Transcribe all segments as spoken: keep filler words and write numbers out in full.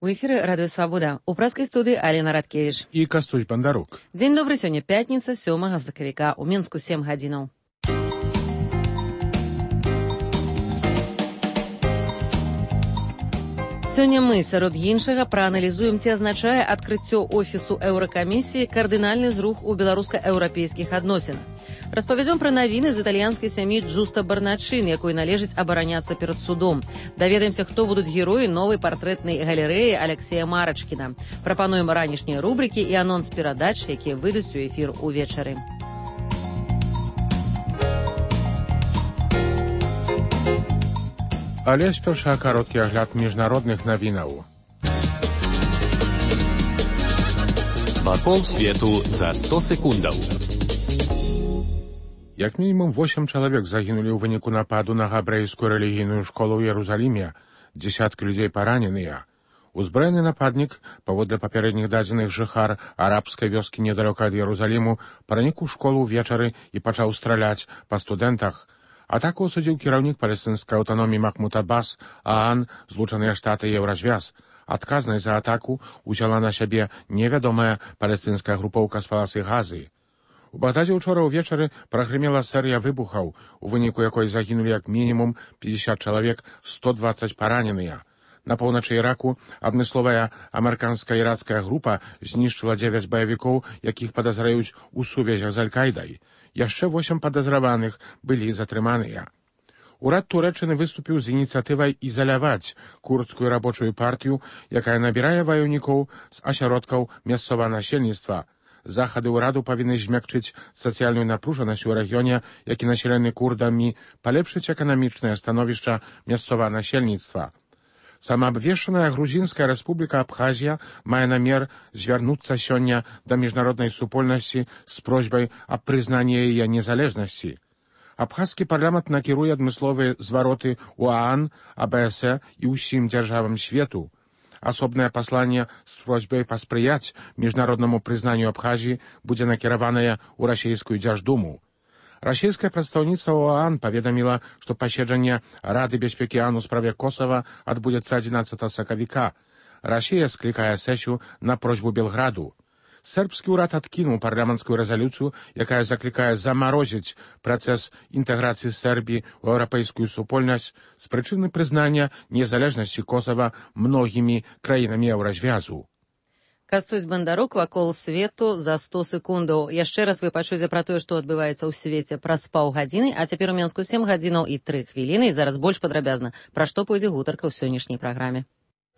У эфіры радыё Свабода. У праскай студыі Алена Радкевіч. І Кастусь Бандарук. Дзень добры, сёння пятніца, сёмага сакавіка. У Мінску сем гадзінаў. Сёння мы, сярод іншага, прааналізуем, ці азначае адкрыццё офісу еўракамісіі кардынальны зрух у беларуска-еўрапейскіх адносінах. Распавядзём пра навіны з італьянскай сям'і Джуста Барначын, якой належыць абараняцца перад судом. Даведаемся, хто будуць героі новай партрэтнай галерэі Аляксея Марачкіна. Прапануем ранішнія рубрыкі і анонс перадач, якія выйдуць у эфір увечары. Але спярша кароткі агляд міжнародных навінаў. Вакол свету за сто секундаў. Як мінімум восем чалавек загінулі ў выніку нападу на габрэйскую рэлігійную школу ў Ерусаліме, дзесяткі людзей параненыя. Узброены нападнік, паводле папярэдніх дадзеных жыхар арабскай вёскі недалёка ад Ерусаліму, пранік у школу ўвечары і пачаў страляць па студэнтах. Атаку асудзіў кіраўнік палестынскай аўтаноміі Махмуд Аббас, ААН, Злучаныя Штаты і Еўразвяз. Адказнай за атаку ўзяла на сябе невядомая палестынская групоўка з паласы Газы. У Багдадзе ўчора ўвечары прагрымела серыя выбухаў, у выніку якой загінулі як мінімум пятьдесят чалавек, сто двадцать параненыя. На поўначы Іраку адмысловая амерыканска-ірацкая група знішчыла дзевяць баевікоў, якіх падазраюць у сувязях з Аль-Кайдай. Яшчэ восем падазраваных былі затрыманыя. Урад Турэччыны выступіў з ініцыятывай ізаляваць курдскую рабочую партыю, якая набірае ваяўнікоў з асяродкаў мясцовага насельніцтва. Захады ўраду павінны змякчыць сацыяльную напружанасць у рэгіёне, які населены курдамі, палепшыць эканамічнае становішча мясцовага насельніцтва. Самаабвешчаная грузінская рэспубліка Абхазія мае намер звярнуцца сёння да міжнароднай супольнасці з просьбай аб прызнанні яе незалежнасці. Абхазскі парламент накіруе адмысловыя звароты ў ААН, АБС і ўсім дзяржавам свету. Асобнае пасланне з просьбай паспрыяць міжнароднаму прызнанню Абхазіі будзе накіраванае ў расійскую дзярждуму. Расійскае прадстаўніцтва ў ААН паведаміла, што паседжанне Рады бяспекі ААН у справе Косава адбудзецца адзінаццатага сакавіка. Расія склікае сесію на просьбу Белграду. Сербскі ўрад адкінуў парламенцкую рэзалюцыю, якая заклікае замарозіць працэс інтэграцыі Сербіі ў еўрапейскую супольнасць з прычыны прызнання незалежнасці Косава многімі краінамі еўразвязу. Кастусь Бандарук, вакол свету за сто секундаў. Яшчэ раз вы пачуеце пра тое, што адбываецца ў свеце праз паўгадзіны, а цяпер у Мінску сем гадзінаў і тры хвіліны, і зараз больш падрабязна, пра што пойдзе гутарка ў сённяшняй праграме.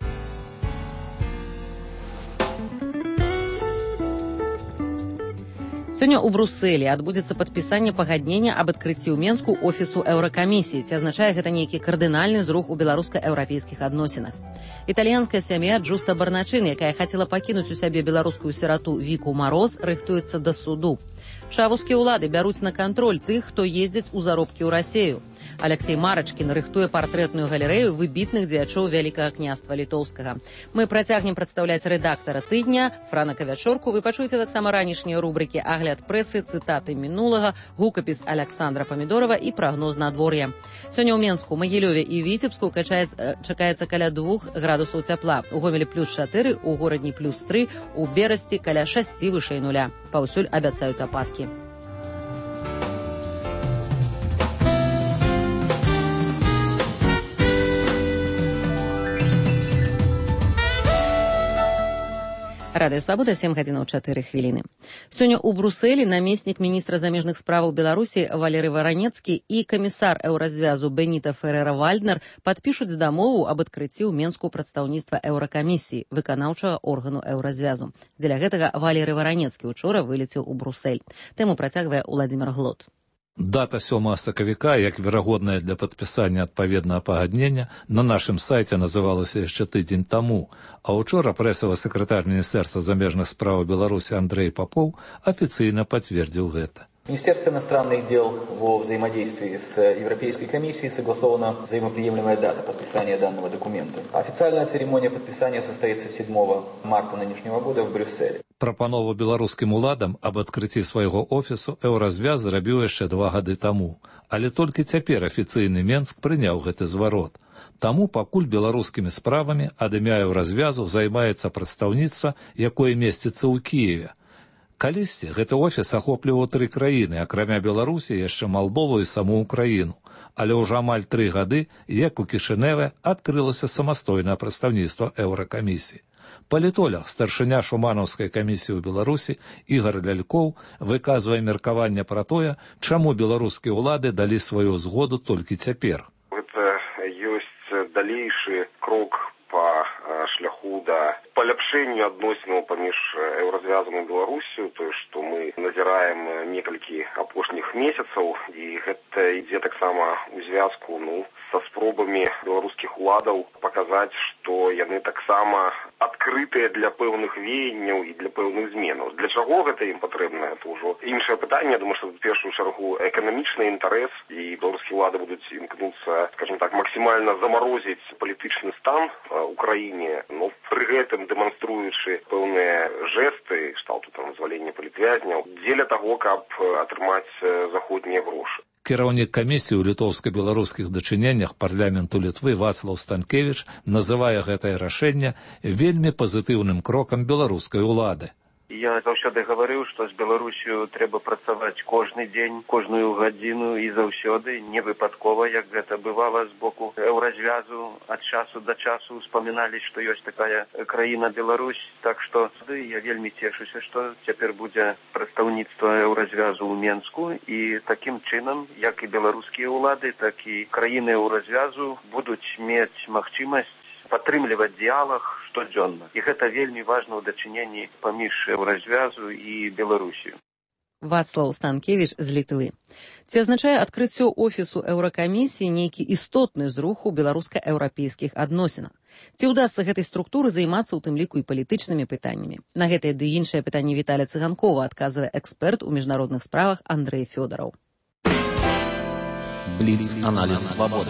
Сёння ў Брусэлі адбудзецца падпісанне пагаднення аб адкрыцці ў Мінску офісу еўракамісіі. Ці азначае гэта нейкі кардынальны зрух у беларуска-еўрапейскіх адносінах. Італьянская сям'я Джуста Барначын, якая хацела пакінуць у сябе беларускую сірату Віку Мароз, рыхтуецца да суду. Чавускія ўлады бяруць на кантроль тых, хто ездзіць у заробкі ў Расею. Аляксей Марачкін рыхтуе партрэтную галерэю выбітных дзеячоў Вялікага княства Літоўскага. Мы працягнем прадстаўляць рэдактара тыдня, Франака Вячорку. Вы пачуеце таксама ранішнія рубрыкі «Агляд прэсы», цытаты мінулага, гукапіс Аляксандра Памідорова і прагноз надвор'я. Сёння ў Менску, Магілёве і Віцебску чакаецца каля двух градусаў цяпла. У Гомелі плюс чатыры, у Горадні плюс тры, у Берасці каля шасці вышэй нуля. Паўсюль абяцаюць ападкі. Радыё Свабода, сем гадзінаў чатыры хвіліны. Сёння ў Брусэлі намеснік міністра замежных справаў Беларусі Валерый Варанецкі і камісар еўразвязу Беніта Ферэра-Вальднер падпішуць дамову аб адкрыцці ў Мінску прадстаўніцтва еўракамісіі, выканаўчага органу еўразвязу. Дзеля гэтага Валерый Варанецкі учора вылецеў у Брусэль. Тэму працягвае Уладзімір Глот. Дата сёмага сакавіка, як верагодная для падпісання адпаведнага пагаднення, на нашым сайце называлася яшчэ тыдзень таму, а ўчора прэсавы сакратар Міністэрства замежных справаў Беларусі Андрей Попов афіцыйна пацвердзіў гэта. Министерство иностранных дел во взаимодействии с Европейской комиссией согласована взаимоприемлемая дата подписания данного документа. Официальная церемония подписания состоится седьмого марта нынешнего года в Брюсселе. Прапанову беларускім уладам аб адкрыцці свайго офісу Еўразвяз зрабіў яшчэ два гады таму, але толькі цяпер афіцыйны Менск прыняў гэты зварот. Таму пакуль беларускімі справамі ад імя Еўразвязу займаецца прадстаўніцтва, якое месціцца ў Кіеве. Калісьці гэты офіс ахопліваў тры краіны, акрамя Беларусі яшчэ Малдову і саму Украіну. Але ўжо амаль тры гады, як у Кішыневе адкрылася самастойнае прадстаўніцтва Еўракамісіі. Палітолог, старшыня Шуманаўскай камісіі ў Беларусі Ігар Лялькоў выказвае меркаванне пра тое, чаму беларускія ўлады далі сваю згоду толькі цяпер. Гэта ёсць далейшы крок па шляху да паляпшэння адносінаў паміж Еўразвязам і Беларусю, тое, што мы назіраем некалькі апошніх месяцаў, і гэта ідзе таксама ў звязку ну, са спробамі беларускіх уладаў паказаць, што яны таксама адкрытыя для пэўных веянняў і для пэўных зменаў. Для чаго гэта ім патрэбна? Это ўжо іншае пытанне. Я думаю, што в першую чаргу эканамічны інтарэс, і беларускія ўлады будуць імкнуцца, скажем так, максімальна замарозіць палітычны стан у краіне, но пры гэтым дэманструючы пэўныя жэсты, кшталту там вызвалення палітвязняў, дзеля таго, каб атрымаць заходнія грошы. Кіраўнік камісіі ў літоўска-беларускіх дачыненнях парламенту Літвы Вацлаў Станкевіч называе гэтае рашэнне вельмі пазітыўным крокам беларускай улады. Я заўсёды гаварыў, што з Беларусю трэба працаваць кожны дзень, кожную гадзіну і заўсёды, не выпадкова, як гэта бывала з боку Еўразвязу. Ад часу да часу успаміналі, што ёсць такая краіна Беларусь. Так што я вельмі цешуся, што цяпер будзе прадстаўніцтва Еўразвязу ў Менску, і такім чынам, як і беларускія ўлады, так і краіны Еўразвязу будуць мець магчымасць падтрымліваць дыялог штодзённа. І гэта вельмі важна ў дачыненні паміж Еўразвязу і Беларусію. Вацлаў Станкевіч з Літвы. Ці азначае адкрыццё офісу Еўракамісіі нейкі істотны зрух у беларуска-еўрапейскіх адносінах? Ці ўдасца гэтай структуры займацца ў тым ліку і палітычнымі пытаннямі? На гэтае ды іншае пытанне Віталя Цыганкова адказвае эксперт у міжнародных справах Андрэй Фёдараў. Бліц-аналіз свабоды.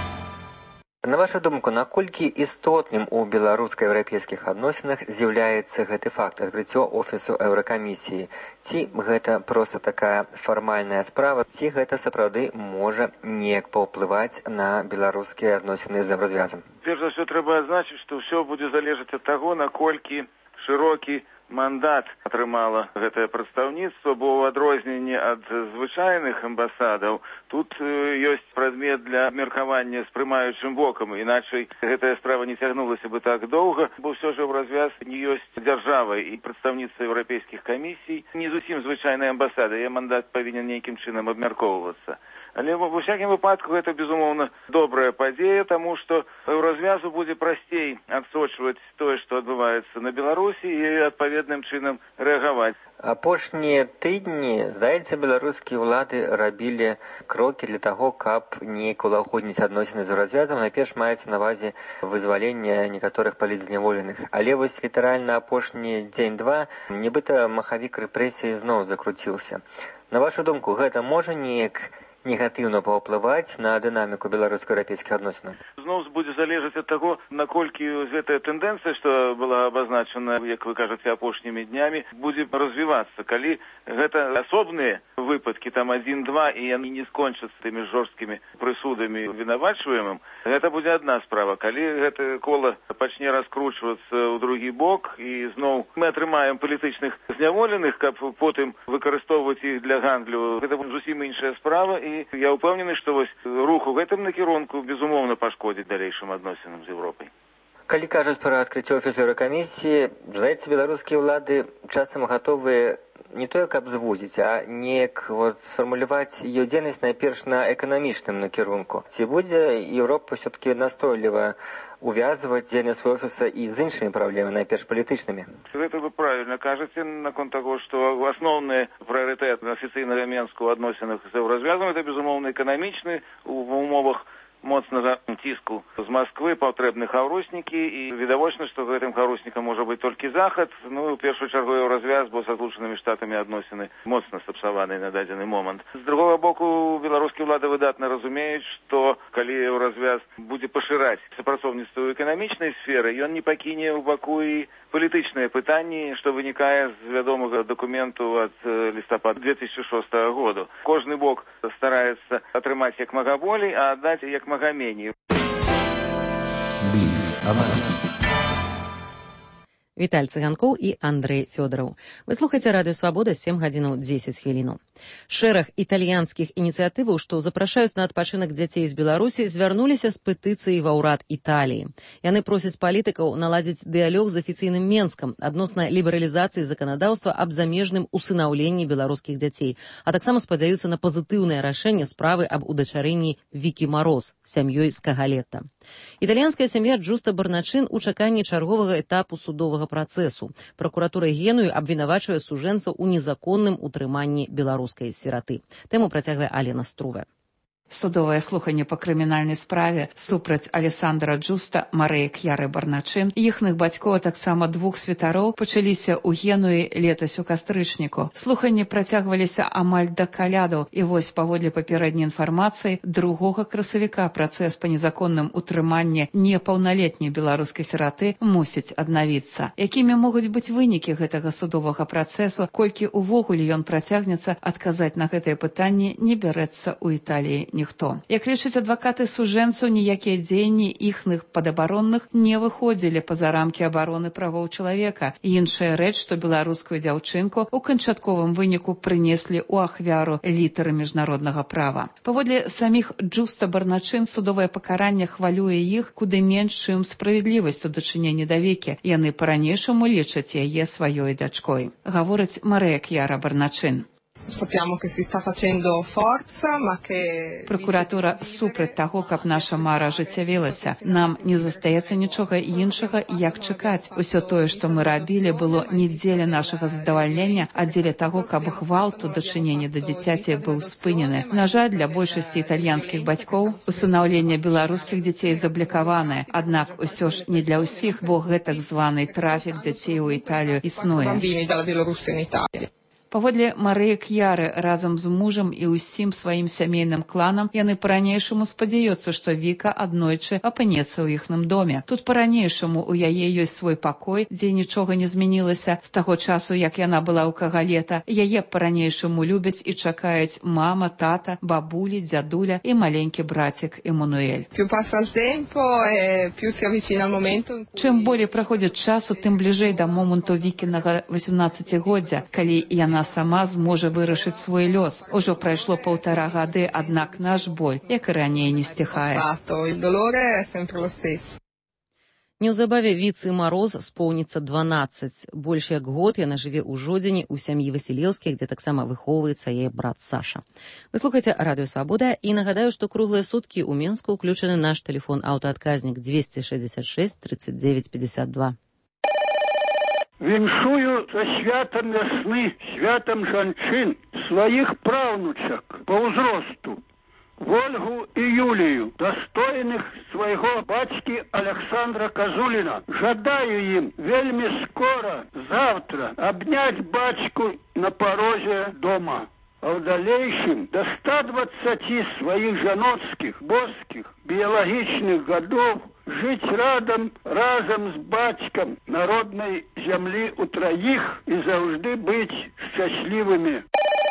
На вашу думку, наколькі істотным у беларуска-еўрапейскіх адносінах з'яўляецца гэты факт адкрыццё офісу Еўракамісіі? Ці гэта проста такая фармальная справа, ці гэта сапраўды можа неяк паўплываць на беларускія адносіны з Еўразвязам? Перш за ўсё трэба адзначыць, што ўсё будзе залежаць ад таго, наколькі шырокі мандат атрымала гэтае прадстаўніцтва, бо ў адрозненні ад звычайных амбасадаў тут ёсць прадмет для меркавання з прымаючым бокам, іначай гэтая справа не цягнулася бы так доўга, бо ўсё ж Еўразвяз не ёсць дзяржавай, і прадстаўніцтва еўрапейскіх камісій не зусім звычайная амбасада, і мандат павінен нейкім чынам абмяркоўвацца. Але ва ўсякім выпадку гэта, безумоўна, добрая падзея, таму што Еўразвязу будзе прасцей адсочваць тое, што адбываецца на Беларусі, і адпаведным чынам рэагаваць. Апошнія тыдні, здаецца, беларускія ўлады рабілі крокі для таго, каб неяк улагодніць адносіны з Еўразвязам. Найперш маецца на ўвазе вызвалення некаторых палітзняволеных. Але вось літаральна апошні дзень-два, нібыта махавік рэпрэсій зноў закруціўся. На вашу думку, гэта можа неяк негатыўна паўплываць на дынаміку беларуска-еўрапейскіх адносінаў? Зноў будзе залежаць ад таго, наколькі гэтая тэндэнцыя, што была абазначана, як вы кажаце, апошнімі днямі, будзе развівацца. Калі гэта асобныя выпадкі, там адзін-два, і яны не скончацца тымі жорсткімі прысудамі вінавачваемым, гэта будзе адна справа. Калі гэта кола пачне раскручвацца ў другі бок, і зноў мы атрымаем палітычных зняволеных, каб потым выкарыстоўваць іх для гандлю, гэта будзе зусім іншая справа, і я ўпэўнены, што вось рух у гэтым накірунку, безумоўна, пашкодзіць далейшым адносінам з Еўропай. Калі кажуць пра адкрыццё офісу Еўракамісіі, здаецца, беларускія ўлады часам гатовыя не тое, каб звузіць, а неяк вот, сфармуляваць ее дзейнасць найперш на эканамічным накірунку. Ці будзе Еўропа ўсё-такі настойліва увязываць дзейнасць свайго офіса і з іншымі праблемамі, найперш палітычнымі? Гэта вы правільна кажаце наконт таго, што асноўны прыярытэт афіцыйнага Менску ў адносінах з Еўразвязам, это, безумоўна, эканамічны ў умовах моцнага ціску з Масквы патрэбны хаўруснікі, і відавочна, што гэтым хаўруснікам можа быць толькі захад. Ну, у першую чаргу еўразвяз, бо са Злучанымі Штатамі адносіны моцна сапсаваныя на дадзены момант. З другога боку, беларускія ўлады выдатна разумеюць, што калі еўразвяз будзе пашыраць супрацоўніцтва ў эканамічнай сферы, ён не пакіне ў баку і палітычныя пытанні, што вынікае з вядомага дакументу ад лістапада две тысячы шостага году. Кожны бок стараецца атрымаць як мага болей, а аддаць як мага меней. Віталь Цыганкоў і Андрэй Фёдораў. Вы слухаеце Радыё Свабода, сем гадзінаў дзесяць хвілінаў. Шэраг італьянскіх ініцыятываў, што запрашаюць на адпачынак дзяцей з Беларусі, звярнуліся з петыцыяй ва ўрад Італіі. Яны просяць палітыкаў наладзіць дыялог з афіцыйным Менскам адносна лібералізацыі заканадаўства аб замежным усынаўленні беларускіх дзяцей, а таксама спадзяюцца на пазітыўнае рашэнне справы аб удачарэнні Вікі Мароз сям'ёй з Кагалетта. Італьянская сям'я Джуста Барначын у чаканні чарговага этапу судовага працэсу. Пракуратура Генуі абвінавачвае сужэнцаў у незаконным утрыманні беларускай сіраты. Тэму працягвае Алена Струве. Судовае слуханне па крымінальнай справе супраць Алесандра Джуста, Марыі К'яры Барначын і іхных бацькоў, а таксама двух святароў, пачаліся ў Генуі летась у кастрычніку. Слуханні працягваліся амаль да каляду, і вось паводле папярэдняй інфармацыі другога красавіка працэс па незаконным утрыманні непаўналетняй беларускай сіраты мусіць аднавіцца. Якімі могуць быць вынікі гэтага судовага працэсу, колькі ўвогуле ён працягнецца, адказаць на гэтае пытанне не бярэцца ў Італіі ніхто. Як лічаць адвакаты сужэнцаў, ніякія дзеянні іхных падабаронных не выходзілі па-за рамкі абароны правоў чалавека. Іншая рэч, што беларускую дзяўчынку ў канчатковым выніку прынеслі ў ахвяру літары міжнароднага права. Паводле саміх Джуста Барначын, судовае пакаранне хвалюе іх куды менш, чым справядлівасць у дачыненні да Вікі. Яны па-ранейшаму лічаць яе сваёй дачкой. Гаворыць Марыя К'яра Барначын. Sappiamo che si sta facendo forza, ma che... Прокуратура супраць таго, каб наша мара ажыццявілася. Нам не застаецца нічога іншага, як чакаць. Усё тое, што мы рабілі, было не дзеля нашага задавальнення, а дзеля таго, каб гвалт у дачыненні да дзіцяці быў спынены. На жаль, для большасці італьянскіх бацькоў усынаўленне беларускіх дзяцей заблокаванае. Аднак усё ж не для ўсіх, бо гэтак званы трафік дзяцей у Італію існуе. Паводле Марыі К'яры, разам з мужам і ўсім сваім сямейным кланам, яны па-ранейшаму спадзяюцца, што Віка аднойчы апынецца ў іхным доме. Тут па-ранейшаму у яе ёсць свой пакой, дзе нічога не змянілася з таго часу, як яна была ў Кагалета. Яе па-ранейшаму любяць і чакаюць мама, тата, бабулі, дзядуля і маленькі брацік Эмануэль. Чым болей праходзіць часу, тым бліжэй да моманту Вікінага васемнаццацігоддзя, калі яна сама зможа вырашыць свой лёс. Ужо прайшло паўтара гады, аднак наш боль, як і раней, не сціхае. Неўзабаве Віцы Мароз споўніцца дванаццаць. Больш як год яна жыве ў Жодзіне ў сям'і Васілеўскіх, дзе таксама выхоўваецца яе брат Саша. Вы слухаеце Радыё Свабода, і нагадаю, што круглыя суткі ў Менску ўключаны наш тэлефон аўтаадказнік двести шестьдесят шесть тридцать девять пятьдесят два. Віншую са святам вясны, святам жанчын, сваіх праўнучак па ўзросту, Вольгу і Юлію, дастойных свайго бацькі Александра Казуліна. Жадаю ім вельмі скора, завтра, абняць бацьку на парозе дома. А ў далейшым да ста дваццаці сваіх жаноцкіх, боскіх, біялагічных гадоў жыць радам, разам з бацькам народнай зямлі ў траіх і заўжды быць шчаслівымі.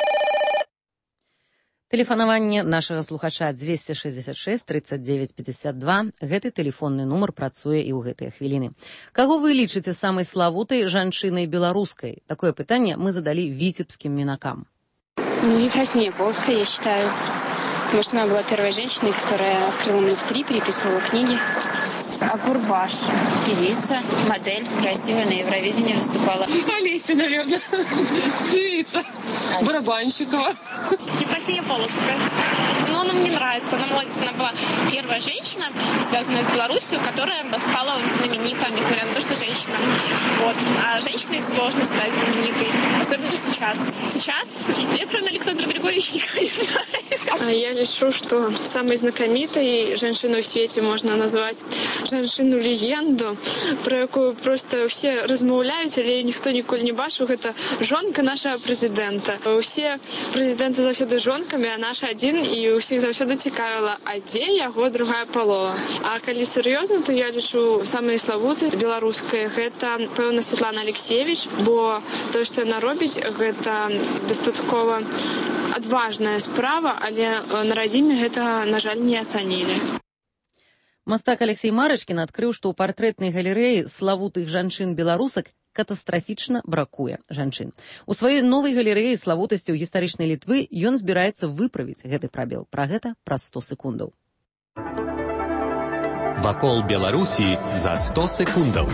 Тэлефанаванне нашага слухача двести шестьдесят шесть тридцать девять пятьдесят два. Гэты тэлефонны нумар працуе і ў гэтыя хвіліны. Каго вы лічыце самай славутай жанчынай беларускай? Такое пытанне мы задалі віцебскім мінакам. Ну, Ефросинья Полская, я считаю. Потому что она была первой женщиной, которая открыла монастыри, переписывала книги. А Курбаш, певица, модель, красивая, на Евровидении выступала. Олеся, наверное. Певица. Барабанщикова. Типа Анастасия Полоцкая. Но она мне нравится. Она молодец. Она была первая женщина, связанная с Беларусью, которая стала знаменитой, несмотря на то, что женщина. Вот. А женщиной сложно стать знаменитой. Особенно сейчас. Сейчас я про Александра Григорьевича никого не знаю. Я решу, что самой знакомитой женщиной в свете можно назвать женщину-легенду, про якую просто все размаўляюць, але ніхто ніколі не бачыў. Гэта жонка нашага прэзідэнта. Усе прэзідэнты заўсёды жонкамі, а наш адзін, і ўсіх заўсёды цікавіла, а дзе яго другая палова. А калі сур'ёзна, то я лічу самай славутай беларускай гэта, пэўна, Святлана Алексеевич, бо тое, што яна робіць, гэта дастаткова адважная справа, але на радзіме гэта, на жаль, не ацанілі. Мастак Алексей Марачкін адкрыў, што ў партрэтнай галерэі славутых жанчын-беларусак катастрафічна бракуе жанчын. У сваёй новай галерэі славутасцяў гістарычнай Літвы ён збіраецца выправіць гэты прабел. Пра гэта праз сто секундаў. Вакол Беларусі за сто секундаў.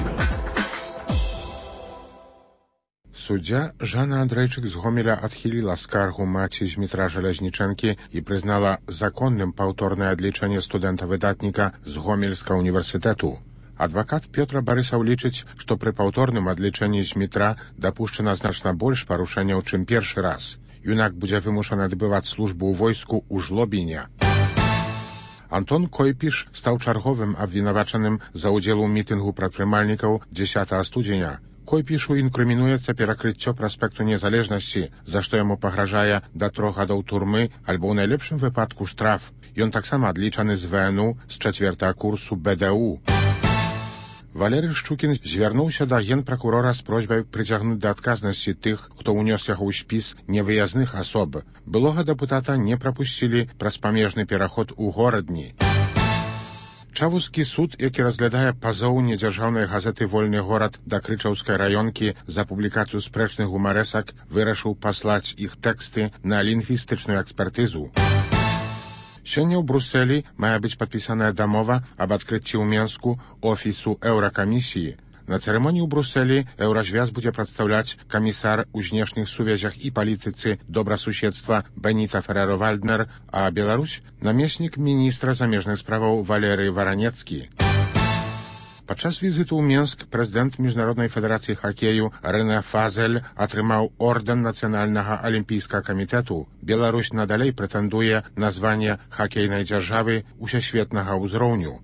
Суддзя Жанна Андрейчык з Гомеля адхіліла скаргу маці Змітра Жалязнічэнкі і прызнала законным паўторнае адлічэнне студэнта-выдатніка з Гомельскага універсітэту. Адвакат Пётра Барысаў лічыць, што пры паўторным адлічэнні Змітра дапушчана значна больш парушэнняў, чым першы раз. Юнак будзе вымушаны адбываць службу ў войску ў Жлобіне. Антон Койпіш стаў чарговым абвінавачаным за ўдзел у мітынгу прадпрымальнікаў дзесятага студзеня. Койпішу інкрымінуецца перакрыццё праспекту Незалежнасці, за што яму пагражае да трох гадоў турмы альбо ў найлепшым выпадку штраф. Ён таксама адлічаны з ВНУ з чацвёртага курсу БДУ. Валерый Шчукін звярнуўся да генпракурора з просьбай прыцягнуць да адказнасці тых, хто ўнёс яго ў спіс невыязных асоб. Былога дэпутата не прапусцілі праз памежны пераход у горадні. Чавузскі суд, які разглядае пазоў недзяржаўнай газеты «Вольны горад» да крычаўскай раёнкі за публікацыю спрэчных гумарэсак, вырашыў паслаць іх тэксты на лінгвістычную экспертызу. Сёння ў Брусэлі мае быць падпісаная дамова аб адкрыцці ў Менску офісу Еўракамісіі. На цырымоніі ў Брусэлі еўразвяз будзе прадстаўляць камісар у знешніх сувязях і палітыцы добрасуседства Беніта Ферэро-Вальднер, а Беларусь – намеснік міністра замежных справаў Валерый Варанецкі. Падчас візіту ў Менск прэзідэнт Міжнароднай федэрацыі хакею Рэне Фазель атрымаў ордэн Нацыянальнага алімпійскага камітэту. Беларусь надалей прэтэндуе на званне хакейнай дзяржавы усесветнага ўзроўню.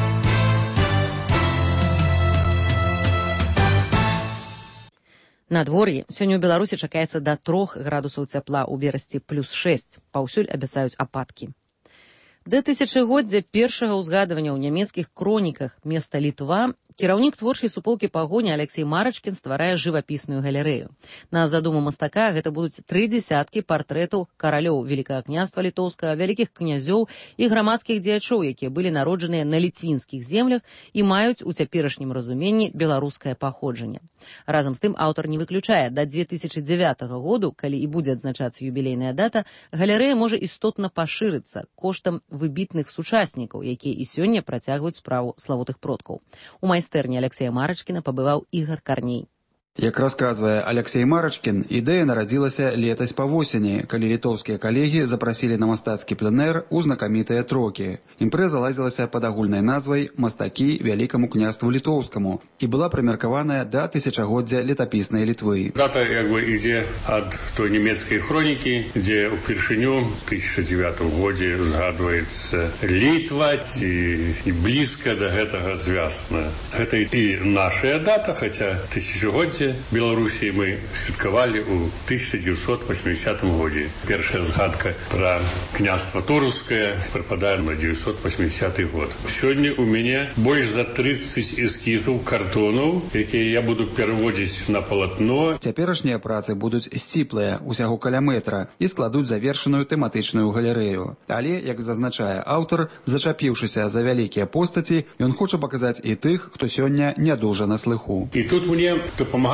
Надвор'е. Сёння ў Беларусі чакаецца да трох градусаў цяпла, у Берасці плюс шэсць. Паўсюль абяцаюць ападкі. Да тысячагоддзя першага ўзгадвання ў нямецкіх кроніках места Літва кіраўнік творчай суполкі пагоні Алексей Марачкін стварае жывапісную галерэю. На задуму мастака гэта будуць тры дзясяткі партрэтаў каралёў Великага княства літоўскага, вялікіх князёў і грамадскіх дзеячоў, якія былі народжаныя на ліцвінскіх землях і маюць у цяперашнім разуменні беларускае паходжанне. Разам з тым аўтар не выключае, да дзве тысячы дзявятага году, калі і будзе адзначацца юбілейная дата, галерэя можа істотна пашырыцца коштам выбітных сучаснікаў, якія і сёння працягваюць справу славутых продкаў. У майстэрні Алексея Марачкіна пабываў Ігар Карней. Як расказвае Алексей Марачкін, ідэя нарадзілася летась па восені, калі літоўскія калегі запрасілі на мастацкі пленэр у знакамітыя трокі. Імпрэза ладзілася пад агульнай назвай «Мастакі Вялікаму княству літоўскаму» і была прымеркаваная да тысячагоддзя летапіснай Літвы. Дата як бы ідзе ад той нямецкай хронікі, дзе ўпершыню ў тысяча дзевятым годзе згадваецца Літва і блізка да гэтага звязана. Гэта і нашая дата, хаця тысячагоддзе Беларусі мы святкавалі ў тысяча дзевяцьсот восьмідзесятым годзе. Першая згадка пра княства Турускае прыпадае на дзевяцьсот восьмідзесяты год. Сёння ў мяне больш за трыццаць эскізаў картонаў, якія я буду пераводзіць на палатно. Цяперашнія працы будуць сціплыя, усяго каля метра, і складуць завершаную тэматычную галерэю. Але, як зазначае аўтар, зачапіўшыся за вялікія постаці, ён хоча паказаць і тых, хто сёння не дужа на слыху. І тут мне дапамагае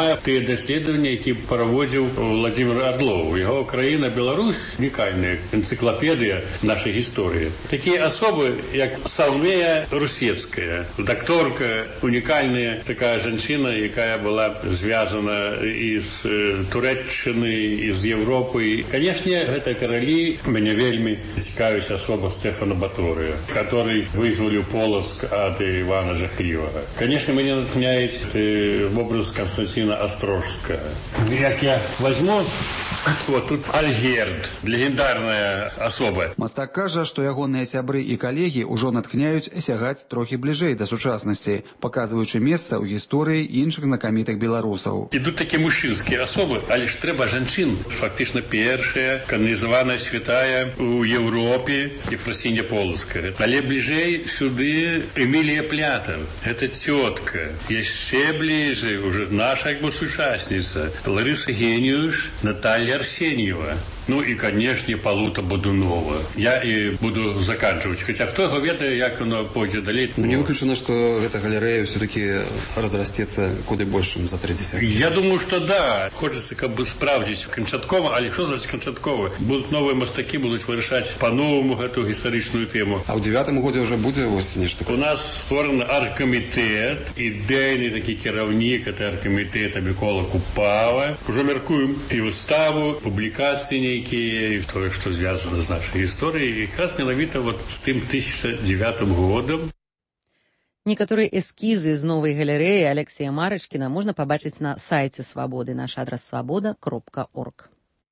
мае тыя даследаванні, які праводзіў Владзімир Арлоў. Яго краіна Беларусь, унікальная энцыклапедыя нашай гісторыі. Такія асобы, як Салмея Русецкая, дакторка, унікальная такая жанчына, якая была звязана і з Турэччыны, і з Европы. Канешне, гэта каралі. Мяне вельмі цікавіць асоба Стэфана Баторыя, который вызволіў Полацк ад Івана Жахлівага. Конечно, меня натхняет э, образ Константина Острожского. Як я возьму, вот тут Альгерд, легендарная особа. Мастак кажа, што ягоныя сябры і калегі ўжо натхняюць сягаць трохі бліжэй да сучаснасці, паказваючы месца ў гісторыі іншых знакамітых беларусаў. Ідуць такія мужчынскія асобы, але ж трэба жанчын. Фактычна першая кананізаваная святая у Европе Ефросінья Полацкая. Але бліжэй сюды Эмілія Плятар. Это тетка. Яшчэ бліжэй уже наша як бы сучасніца Ларыса Геніуш, Наталья Арсеньева. Ну и, конечно, Палута Бодунова. Я и буду заканчивать. Хотя кто его ведает, как оно пойдет далее. Не выключено, что эта галерея все-таки разрастется куда большим за три десятки. Я думаю, что да. Хочется как бы справдить Камчаткова. А что значит Камчаткова? Будут новые мастаки, будут вырашать по-новому эту историческую тему. А в девятом году уже будет осень? У нас створен аргкомитет. Идейный такой керовник. Это аргкомитет Микола Купава. Уже меркуем и выставу, публикации и то, что связано с нашей историей, и как раз менавіта вот с тем тысяча девятым годом. Некоторые эскизы из новой галереи Алексея Марочкина можно побачить на сайте Свободы. Наш адрес свобода кропка орг.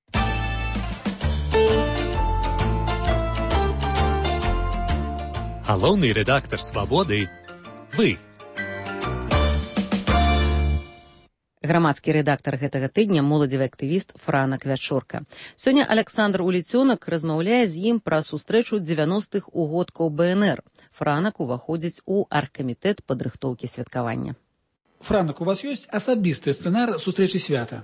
Галоўны редактор Свободы – вы. Грамадскі рэдактар гэтага тыдня моладзевы актывіст Франак Вячорка. Сёння Александр Уліцёнак размаўляе з ім пра сустрэчу дзевяностых угодкаў бэ эн эр. Франак уваходзіць у аргкамітэт падрыхтоўкі святкавання. Франак, у вас ёсць асабісты сцэнар сустрэчы свята?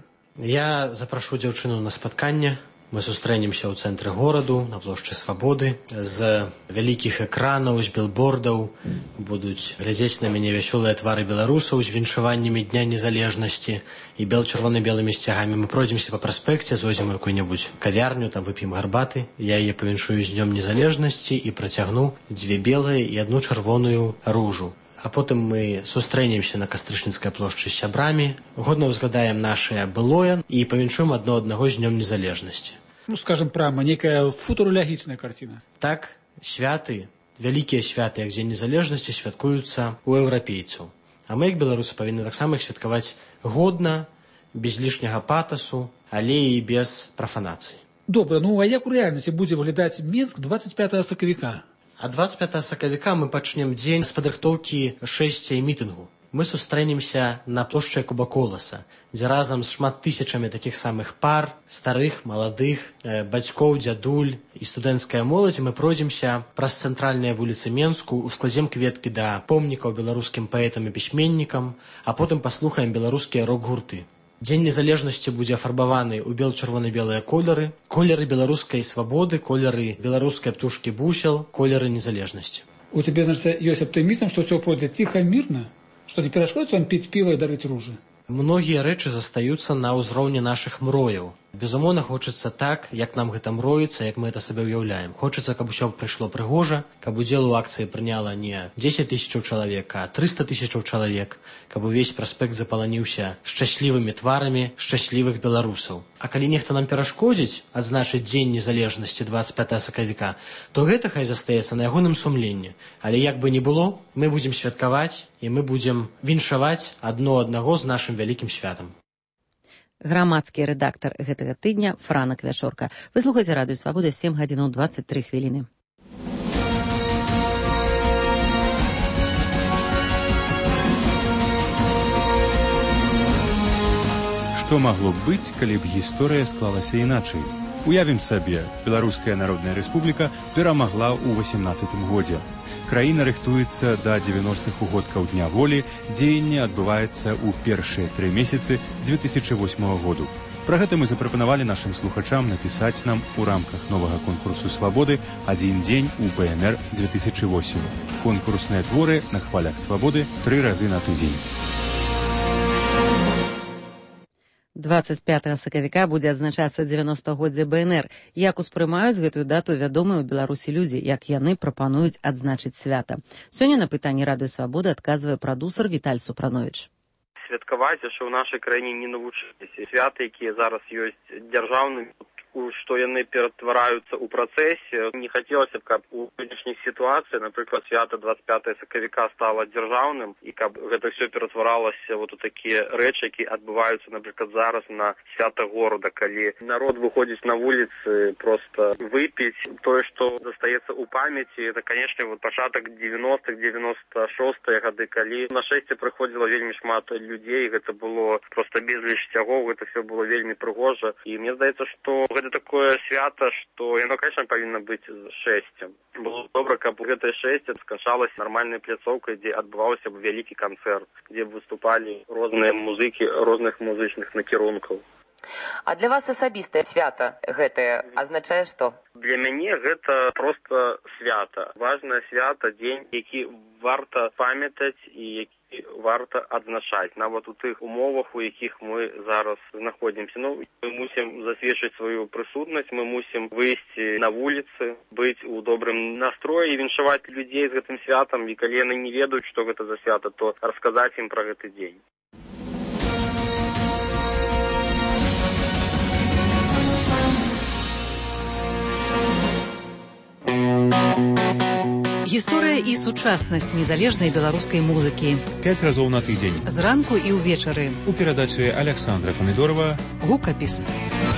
Я запрашу дзяўчыну на спатканне. Мы сустрэнемся ў цэнтры гораду, на плошчы Свабоды. З вялікіх экранаў, з билбордаў будуць глядзець на мяне вясёлыя твары беларусаў з віншаваннямі Дня незалежнасці і бел-чырвона-белымі сцягамі. Мы пройдземся па праспекце, зойдзем у якую-небудзь кавярню, там вып'ем гарбаты. Я яе павіншую з Днём незалежнасці і працягну дзве белыя і адну чырвоную ружу. А потым мы сустрэнемся на Кастрычніцкай плошчы з сябрамі, годна ўзгадаем нашае былое і павіншуем адно аднаго з Днём незалежнасці. Ну, скажем прямо, некая футурологічная картина. Так, святы, вялікія святы, як Дзень незалежнасці, святкуюцца у еўрапейцаў. А мы, як беларусы, павінны таксама іх святкаваць годна, без лішняга патасу, але і без прафанацыі. Добра, ну а як у рэальнасці будзе выглядаць Менск двадцать пятого сакавіка? А двадцать пятого сакавіка мы пачнем дзень з падрыхтоўкі шэсця і мітынгу. Мы сустрэнемся на плошчы Куба-Коласа, дзе разам з шмат тысячамі такіх самых пар, старых, маладых, э, бацькоў, дзядуль і студэнцкая моладзь, мы пройдземся праз цэнтральныя вуліцы Менску, ускладзем кветкі да помнікаў беларускім паэтам і пісьменнікам, а потым паслухаем беларускія рок-гурты. Дзень незалежнасці будзе афарбаваны ў бел-чырвона-белыя колеры, колеры беларускай свабоды, колеры беларускай птушкі бусел, колеры незалежнасці. У цябе, значит, ёсць аптымізм, што ўсё пройдзе ціха, мірна? Што не перашкодзіць вам піць піва і дарыць ружы? Многія рэчы застаюцца на ўзроўні нашых мрояў. Безумоўна, хочацца так, як нам гэта мроіцца, як мы это сабе ўяўляем. Хочацца, каб усё прыйшло прыгожа, каб удзел у акцыі прыняла не дзесяць тысячаў чалавек, а трыста тысячаў чалавек, каб увесь праспект запаланіўся шчаслівымі тварамі шчаслівых беларусаў. А калі нехта нам перашкодзіць адзначыць Дзень незалежнасці двадцать пятого сакавіка, то гэта хай застаецца на ягоным сумленні. Але як бы ні было, мы будзем святкаваць і мы будзем віншаваць адно аднаго з нашым вялікім святам. Грамадскі рэдактар гэтага тыдня Франак Вячорка. Вы слухаеце радыё Свабода, сем гадзінаў двадцать тры хвіліны. Што магло б быць, калі б гісторыя склалася іначай? Уявім сабе, Беларуская Народная Рэспубліка перамагла ў восемнаццатым годзе. Краіна рыхтуецца да дзевяностых угодкаў Дня волі, дзеянне адбываецца ў першыя тры месяцы две тысячи восьмого году. Пра гэта мы запрапанавалі нашым слухачам напісаць нам у рамках новага конкурсу «Свабоды» «Адзін дзень у бэ эн эр две тысячи восемь». Конкурсныя творы на хвалях «Свабоды» тры разы на тыдзень. дваццаць пятага сакавіка будзе адзначацца дзевяностагоддзе бэ эн эр. Як успрымаюць гэтую дату вядомыя ў Беларусі людзі, як яны прапануюць адзначыць свята. Сёння на пытанні Радыё Свабода адказвае прадусар Віталь Супранович. Святкаваць яшчэ ў нашай краіне не навучыліся. Святы, якія зараз ёсць дзяржаўнымі, што яны ператвараюцца ў працэсе. Не хацелася б, каб у сённяшніх сітуацыях, напрыклад, свята дваццаць пятага сакавіка стала дзяржаўным, і каб гэта ўсё ператваралася вот у такія рэчы, якія адбываюцца, напрыклад, зараз на свята горада, калі народ выходзіць на вуліцы проста выпіць. Тое, што застаецца ў памяці, это, канешне, вот пачатак дзевяностых, дзевяноста шостыя гады, калі на шэсце прыходзіла вельмі шмат людзей, гэта было проста безліч сцягоў, гэта все было вельмі прыгожа. І мне здаецца, што гэта такое свята, што яно, конечно, павінна быць з шэсцем. Было добра, каб гэтае шэсце сканчалася нармальнай пляцоўкай, дзе адбываўся б вялікі канцэрт, дзе выступалі розныя музыкі розных музычных накірункаў. А для вас асабістае свята гэтае азначае што? Для мяне гэта проста свята. Важнае свята, дзень, які варта памятаць і які варта адзначаць. Нават у тых умовах, у якіх мы зараз знаходзімся. Ну, мы мусім засведчыць сваю прысутнасць, мы мусім выйсці на вуліцы, быць у добрым настроі і віншаваць людзей з гэтым святам. І калі яны не ведаюць, што гэта за свята, то расказаць ім пра гэты дзень. Гісторыя і сучаснасць незалежнай беларускай музыкі. Пяць разоў на тыдзень. Зранку і ўвечары. У перадачы Александра Памідорова «Гукапіс».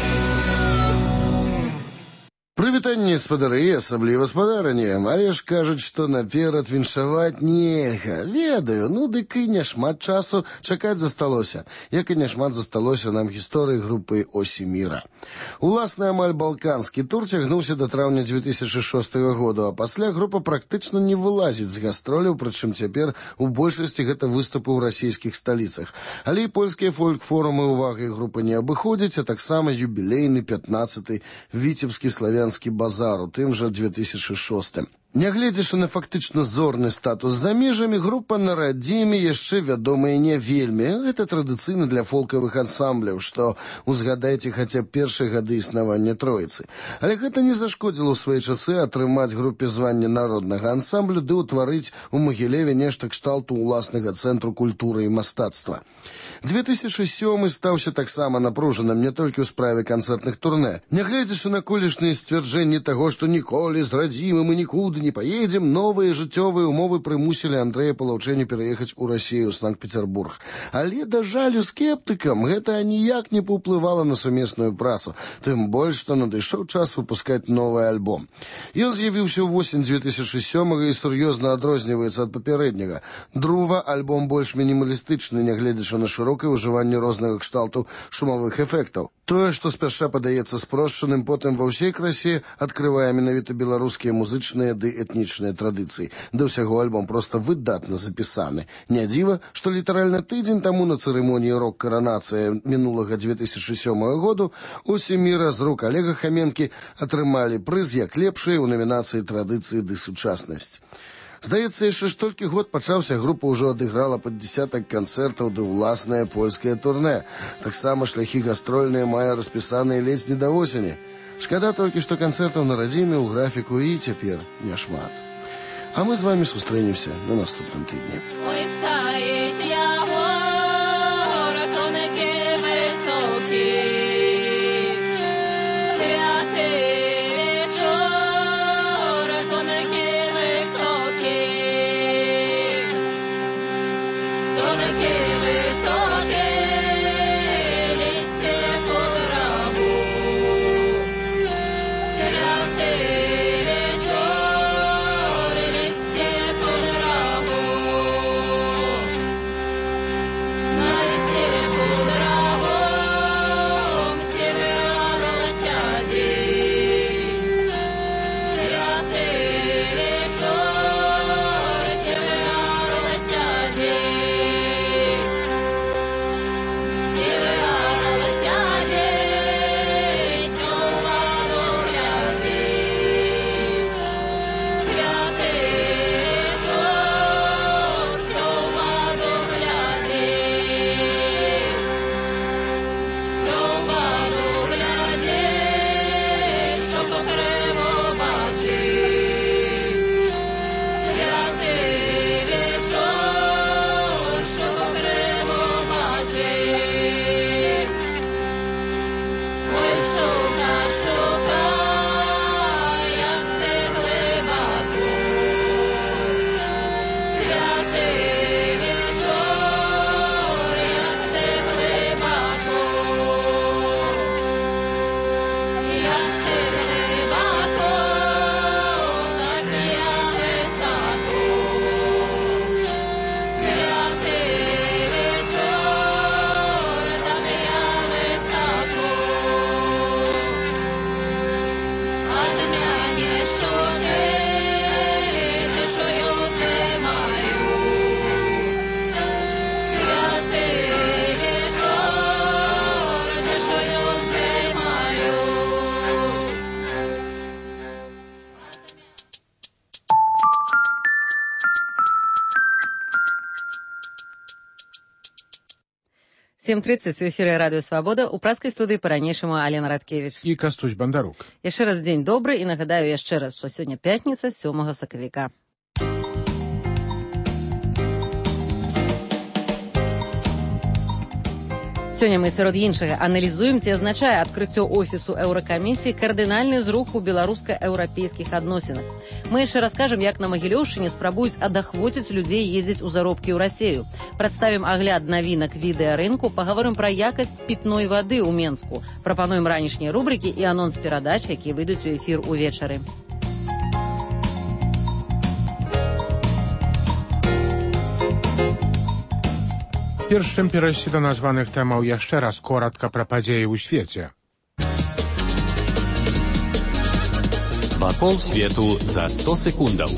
Прывітанне, спадары, асабліва спадарыне. Але ж кажуць, што наперад віншаваць нельга. Ведаю, ну дык і няшмат часу чакаць засталося. Як і няшмат засталося нам гісторыі групы «Осі міра». Уласны амаль балканскі тур цягнуўся да траўня дзве тысячы шостага году, а пасля група практычна не вылазіць з гастроляў, прычым цяпер у большасці гэта выступы ў расійскіх сталіцах. Але і польскія фольк-форумы ўвагай групы не абыходзяць, а таксама юбілейны пятнаццаты віцебскі славян базар у тым жа дзве тысячы шостым. Нягледзячы на фактычна зорны статус за межамі, група на радзіме яшчэ вядомая не вельмі. Гэта традыцыйна для фолкавых ансамбляў, што узгадайце хаця б першыя гады існавання Троіцы. Але гэта не зашкодзіла ў свае часы атрымаць групе звання народнага ансамблю ды ўтварыць у Магілеве нешта кшталту ўласнага цэнтру культуры і мастацтва. дзве тысячы сёмы стаўся таксама напружаным не толькі ў справе канцэртных турнэ. Нягледзячы на колішныя сцвярджэнні таго, што ніколі з радзімы мы нікуды не поедем, новые жыццёвыя умовы прымусілі Андрэя Палаўчэня пераехаць у Расію, ў Санкт-Петербург. Але, да жалю скептыкам, гэта ніяк не паўплывала на сумесную працу. Тым больш, што надышоў час выпускаць новы альбом. Ён з'явіўся ў восень дзве тысячы сёмага і сур'ёзна адрозніваецца ад папярэдняга. Друва альбом больш мінімалістычны, нягледзячы на шырокае ўжыванне рознага кшталту шумавых эфектаў. Тое, што спярша падаецца спрошчаным, потым ва ўсей красе адкрывае менавіта беларускія музычныя ды этнічныя традыцыі. Да ўсяго альбом проста выдатна запісаны. Не дзіва, што літаральна тыдзень таму на цырымоніі рок-каранацыя мінулага дзве тысячы сёмага году «Осі міра» з рук Олега Хаменкі атрымалі прыз як лепшыя ў намінацыі традыцыі ды сучаснасць. Здаецца, яшчэ ж толькі год пачаўся, група ўжо адыграла пад дзесятак канцэртаў ды ўласнае польскае турнэ. Таксама шляхі гастрольныя мае распісаныя ледзь не да восені. Шкада толькі, што канцэртаў на радзіме ў графіку і цяпер няшмат. А мы з вамі сустрэнемся на наступным тыдні. Yeah. сем тридцать у эфире Радио Свабода. У праскай студыі па-ранейшаму Алена Радкевіч. І Кастусь Бандарук. Яшчэ раз дзень добры і нагадаю яшчэ раз, што сёння пятніца, сёмага сакавіка. Сёння мы сярод іншага аналізуем, ці азначае адкрыццё офісу Еўракамісіі кардынальны зрух у беларуска-еўрапейскіх адносінах. Мы яшчэ раскажам, як на Магілёўшчыне спрабуюць адахвоціць людзей ездзіць у заробкі ў Расею. Прадставім агляд навінак відэарынку, пагаворым пра якасць пітной вады ў Менску. Прапануем ранішнія рубрыкі і анонс перадач, якія выйдуць у эфір увечары. Перш чым перайсці да названых тэмаў яшчэ раз коратка пра падзеі ў свеце. Вакол свету за сто секундаў.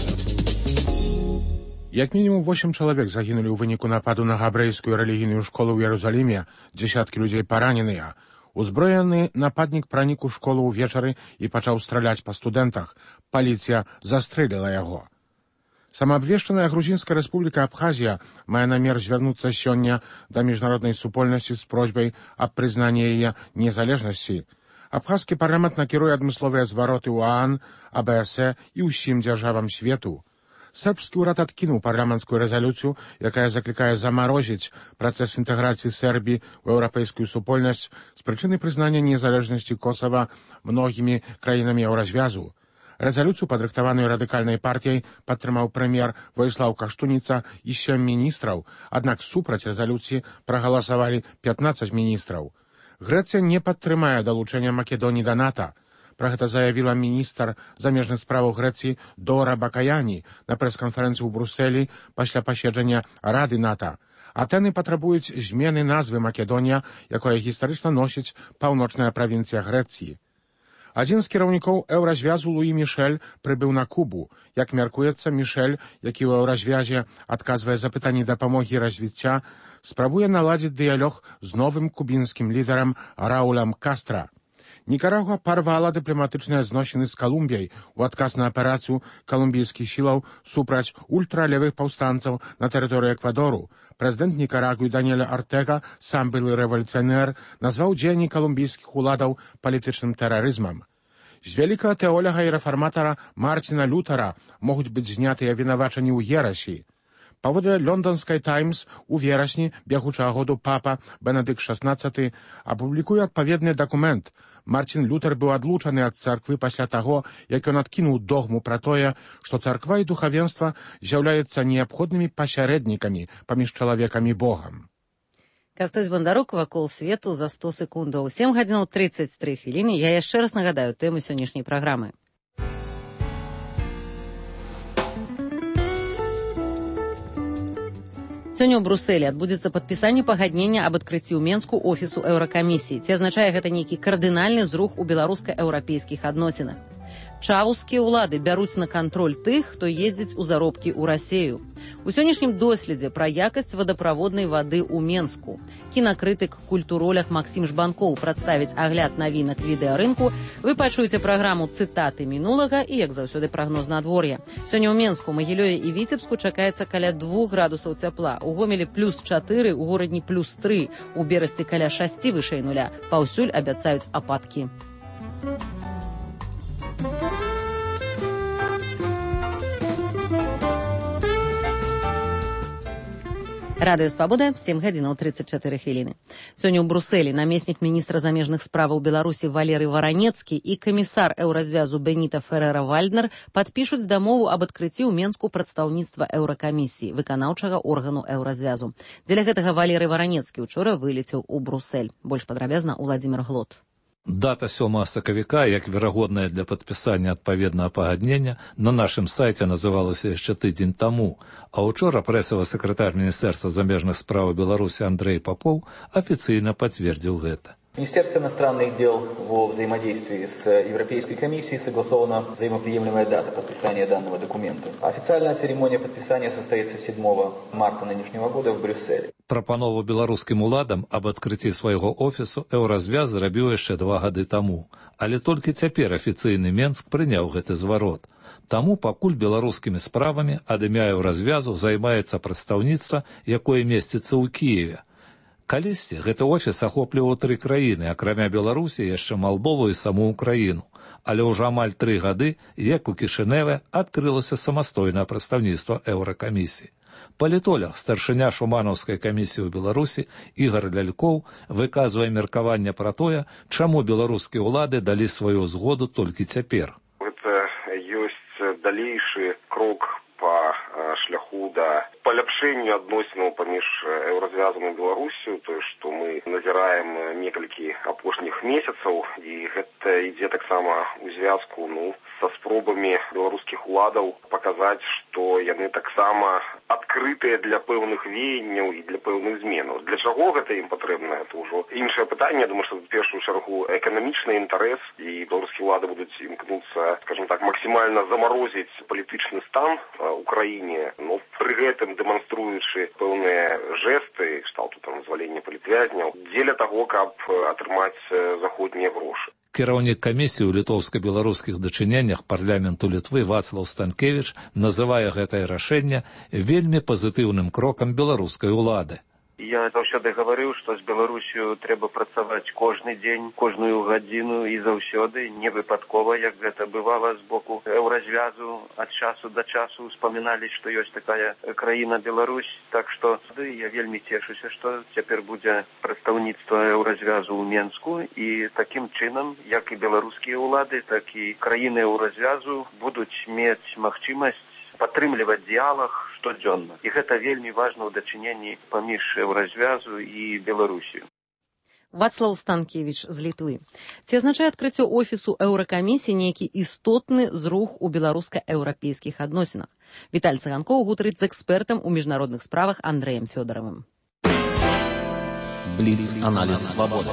Як мінімум восем чалавек загінулі ў выніку нападу на габрэйскую рэлігійную школу ў Ярузаліме, дзесяткі людзей параненыя. Узброены нападнік пранік у школу ўвечары і пачаў страляць па студэнтах. Паліцыя застрэліла яго. Самаабвешчаная грузінская рэспубліка Абхазія мае намер звярнуцца сёння да міжнароднай супольнасці з просьбай аб прызнанні яе незалежнасці. Абхазскі парламент накіруе адмысловыя звароты ў ААН, АБС і ўсім дзяржавам свету. Сербскі ўрад адкінуў парламенцкую рэзалюцыю, якая заклікае замарозіць працэс інтэграцыі Сербіі ў еўрапейскую супольнасць з прычыны прызнання незалежнасці Косава многімі краінамі еўразвязу. Рэзалюцыю, падрыхтаваную радыкальнай партыяй, падтрымаў прэм'ер Воіслаў Каштуніца і сем міністраў, аднак супраць рэзалюцыі прагаласавалі пятнаццаць міністраў. Грэцыя не падтрымае далучэння Македоніі да НАТО. Пра гэта заявіла міністр замежных справаў Грэцыі Дора Бакаяні на прэс-канферэнцыі ў Брусэлі пасля паседжання Рады НАТО. Атэны патрабуюць змены назвы Македонія, якая гістарычна носіць паўночная правінцыя Грэцыі. Адзін з кіраўнікоў еўразвязу Луі Мішэль прыбыў на Кубу. Як мяркуецца, Мішэль, які ў еўразвязе адказвае за пытанні дапамогі і развіцця, спрабуе наладзіць дыялог з новым кубінскім лідарам Раулем Кастра. Нікарагуа парвала дыпламатычныя зносіны з Калумбіяй у адказ на аперацыю калумбійскіх сілаў супраць ультралевых паўстанцаў на тэрыторыі Эквадору. Прэзідэнт Нікарагуі Даниэль Артега, сам былы рэвалюцыянер, назваў дзеянні калумбійскіх уладаў палітычным тэрарызмам. З вялікага тэоляга і рэфарматара Марціна Лютера могуць быць знятыя вінавачанні ў ерасі. Паводле лонданскай «Таймс», у верасні бягучага году папа Бенедыкт шаснаццаты апублікуе адпаведны дакумент. Марцін Лютер быў адлучаны ад царквы пасля таго, як ён адкінуў догму пра тое, што царква і духавенства з'яўляюцца неабходнымі пасярэднікамі паміж чалавекам і Богам. Кастусь Бандарук, вакол свету за сто секундаў. сем гадзінаў трыццаць тры хвіліны. Я яшчэ раз нагадаю тэму сённяшняй праграмы. Сёння ў Брусэлі адбудзецца падпісанне пагаднення аб адкрыцці ў Менску офісу Еўракамісіі. Ці азначае гэта нейкі кардынальны зрух у беларуска-еўрапейскіх адносінах? Чаўскія ўлады бяруць на кантроль тых, хто ездзіць у заробкі ў Расею. У сённяшнім доследзе пра якасць вадаправоднай вады ў Менску кінакрытык культуролях Максім Жбанкоў прадставіць агляд навінак відэарынку. Вы пачуеце праграму цытаты мінулага і, як заўсёды, прагноз надвор'я. Сёння ў Менску, Магілёве і Віцебску чакаецца каля двух градусаў цяпла. У Гомелі плюс чатыры, у горадні плюс тры, у Берасці каля шасці вышэй нуля. Паўсюль абяцаюць ападкі. Радыё Свабода, сем гадзінаў трыццаць чатыры хвіліны. Сёння ў Брусэлі намеснік міністра замежных справаў Беларусі Валерый Варанецкі і камісар еўразвязу Беніта Ферера-Вальднер падпішуць дамову аб адкрыцці ў Менску прадстаўніцтва Еўракамісіі, выканаўчага органу еўразвязу. Дзеля гэтага Валерый Варанецкі учора вылецеў у Брусэль. Больш падрабязна Уладзімір Глот. Дата сёмага сакавіка, як верагодная для падпісання адпаведнага пагаднення, на нашым сайце называлася яшчэ тыдзень таму, а учора прэсавы сакратар Міністэрства замежных справаў Беларусі Андрей Попов афіцыйна пацвердзіў гэта. Министерство иностранных дел во взаимодействии с Европейской комиссией согласована взаимоприемлемая дата подписания данного документа. Официальная церемония подписания состоится седьмого марта нынешнего года в Брюсселе. Прапанову беларускім уладам аб адкрыцці свайго офісу еўразвяз зрабіў яшчэ два гады таму, але толькі цяпер афіцыйны Менск прыняў гэты зварот. Таму пакуль беларускімі справамі ад імя еўразвязу займаецца прадстаўніцтва, якое месціцца ў Кіеве. Калісьці гэты офіс ахопліваў тры краіны, акрамя Беларусі, яшчэ Малдову і саму Украіну. Але ўжо амаль тры гады, як у Кішыневе адкрылася самастойнае прадстаўніцтва Еўракамісіі. Палітолог, старшыня Шуманаўскай камісіі ў Беларусі Ігар Лялькоў выказвае меркаванне пра тое, чаму беларускія ўлады далі сваю згоду толькі цяпер. Гэта ёсць далейшы крок па шляху да паляпшэння адносінаў паміж еўразвязам і Беларусю, тое, што мы назіраем некалькі апошніх месяцаў, і гэта ідзе таксама ў звязку ну, са спробамі беларускіх уладаў паказаць, што яны таксама адкрытыя для пэўных веянняў і для пэўных зменаў. Для чаго гэта ім патрэбна? Это ўжо іншае пытанне. Я думаю, што в першую чаргу эканамічны інтарэс, і беларускія ўлады будуць імкнуцца, скажем так, максімальна замарозіць палітычны стан у краіне, но пры гэтым дэманструючы пэўныя жэсты, кшталту там вызвалення палітвязняў, дзеля таго, каб атрымаць заходнія грошы. Кіраўнік камісіі ў літоўска-беларускіх дачыненнях парламенту Літвы Вацлаў Станкевіч называе гэтае рашэнне вельмі пазітыўным крокам беларускай улады. Я заўсёды гаварыў, што з Беларусю трэба працаваць кожны дзень, кожную гадзіну і заўсёды, не выпадкова, як гэта бывала з боку еўразвязу, ад часу да часу успаміналі, што ёсць такая краіна Беларусь. Так што я вельмі цешуся, што цяпер будзе прадстаўніцтва еўразвязу ў Менску, і такім чынам, як і беларускія ўлады, так і краіны еўразвязу будуць мець магчымасць падтрымліваць дыялог штодзённа. І гэта вельмі важна ў дачыненні паміж еўразвязу і Беларусію. Вацлаў Станкевіч з Літвы. Ці азначае адкрыццё офісу Еўракамісіі нейкі істотны зрух у беларуска-еўрапейскіх адносінах? Віталь Цыганкоў гутарыць з экспертам у міжнародных справах Андрэем Фёдаравым. Бліц-аналіз свабоды.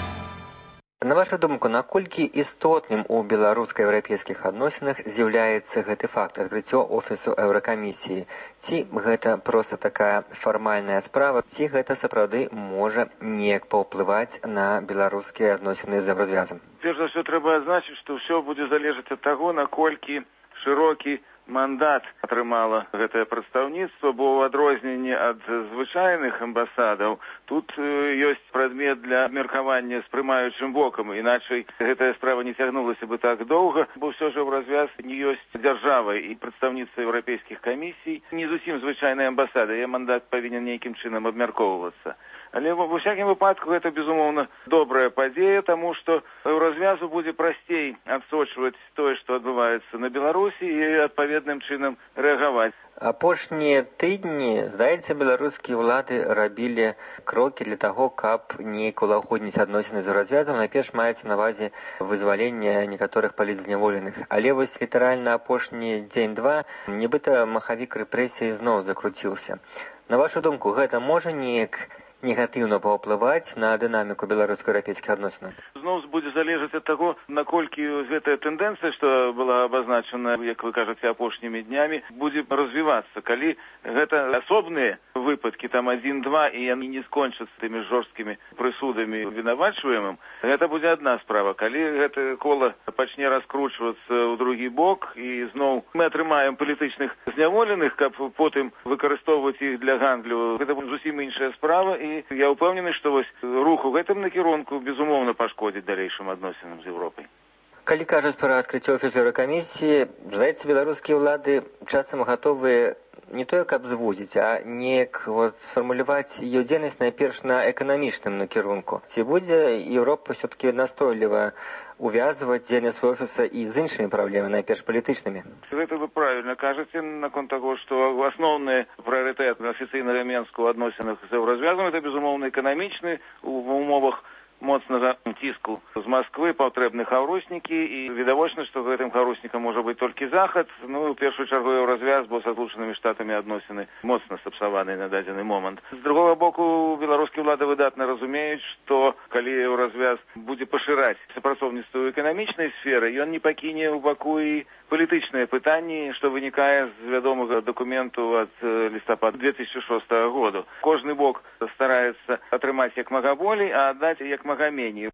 На вашу думку, наколькі істотным у беларуска-еўрапейскіх адносінах з'яўляецца гэты факт адкрыццё офісу Еўракамісіі? Ці гэта проста такая фармальная справа, ці гэта сапраўды можа неяк паўплываць на беларускія адносіны з еўразвязам? Перш за ўсё трэба адзначыць, што ўсё будзе залежаць ад таго, наколькі шырокі мандат атрымала гэтае прадстаўніцтва, бо ў адрозненні ад звычайных амбасадаў тут ёсць прадмет для абмеркавання з прымаючым бокам, іначай гэтая справа не цягнулася бы так доўга, бо ўсё ж еўразвяз не ёсць дзяржавай, і прадстаўніцтва еўрапейскіх камісій не зусім звычайная амбасада, і мандат павінен нейкім чынам абмяркоўвацца. Але ва ўсякім выпадку гэта, безумоўна, добрая падзея, таму што еўразвязу будзе прасцей адсочваць тое, што адбываецца на Беларусі, і адпаведным чынам рэагаваць. Апошнія тыдні, здаецца, беларускія ўлады рабілі крокі для таго, каб неяк улагодніць адносіны з еўразвязам. Найперш маецца на ўвазе вызвалення некаторых палітзняволеных. Але вось літаральна апошні дзень-два, нібыта махавік рэпрэсій зноў закруціўся. На вашу думку, гэта можа неяк негатыўна паўплываць на дынаміку беларуска-еўрапейскіх адносінаў? Зноў будзе залежаць ад таго, наколькі гэтая тэндэнцыя, што была абазначана, як вы кажаце, апошнімі днямі, будзе развівацца. Калі гэта асобныя выпадкі, там адзін-два, і яны не скончацца тымі жорсткімі прысудамі вінавачваемым, гэта будзе адна справа. Калі гэта кола пачне раскручвацца ў другі бок, і зноў мы атрымаем палітычных зняволеных, каб потым выкарыстоўваць іх для гандлю, гэта будзе зусім іншая справа, і я ўпэўнены, што вось рух у гэтым накірунку, безумоўна, пашкодзіць далейшым адносінам з Еўропай. Калі кажуць пра адкрыццё офісу Еўракамісіі, здаецца, беларускія ўлады часам гатовыя не тое, каб звузіць, а неяк вот, сфармуляваць ее дзейнасць найперш на эканамічным накірунку. Ці будзе Еўропа ўсё-такі настойліва увязывать дзейнасць офіса і з іншымі праблемамі, найперш палітычнымі? Гэта вы правільна кажаце наконт таго, што асноўны прыярытэт афіцыйнага Менску ў адносінах з еўразвязам это, безумоўна, эканамічны ў умовах моцнага ціску з Масквы патрэбны хаўруснікі, і відавочна, што гэтым хаўруснікам можа быць толькі захад. Ну, у першую чаргу еўразвяз, бо са злучанымі штатамі адносіны моцна сапсаваныя на дадзены момант. З другога боку, беларускія ўлады выдатна разумеюць, што калі еўразвяз будзе пашыраць супрацоўніцтва ў эканамічнай сферы, ён не пакіне ў баку і палітычныя пытанні, што вынікае з вядомага дакументу ад лістапада две тысячы шостага году. Кожны бок стараецца атрымаць як мага болей, а аддаць як мага меней.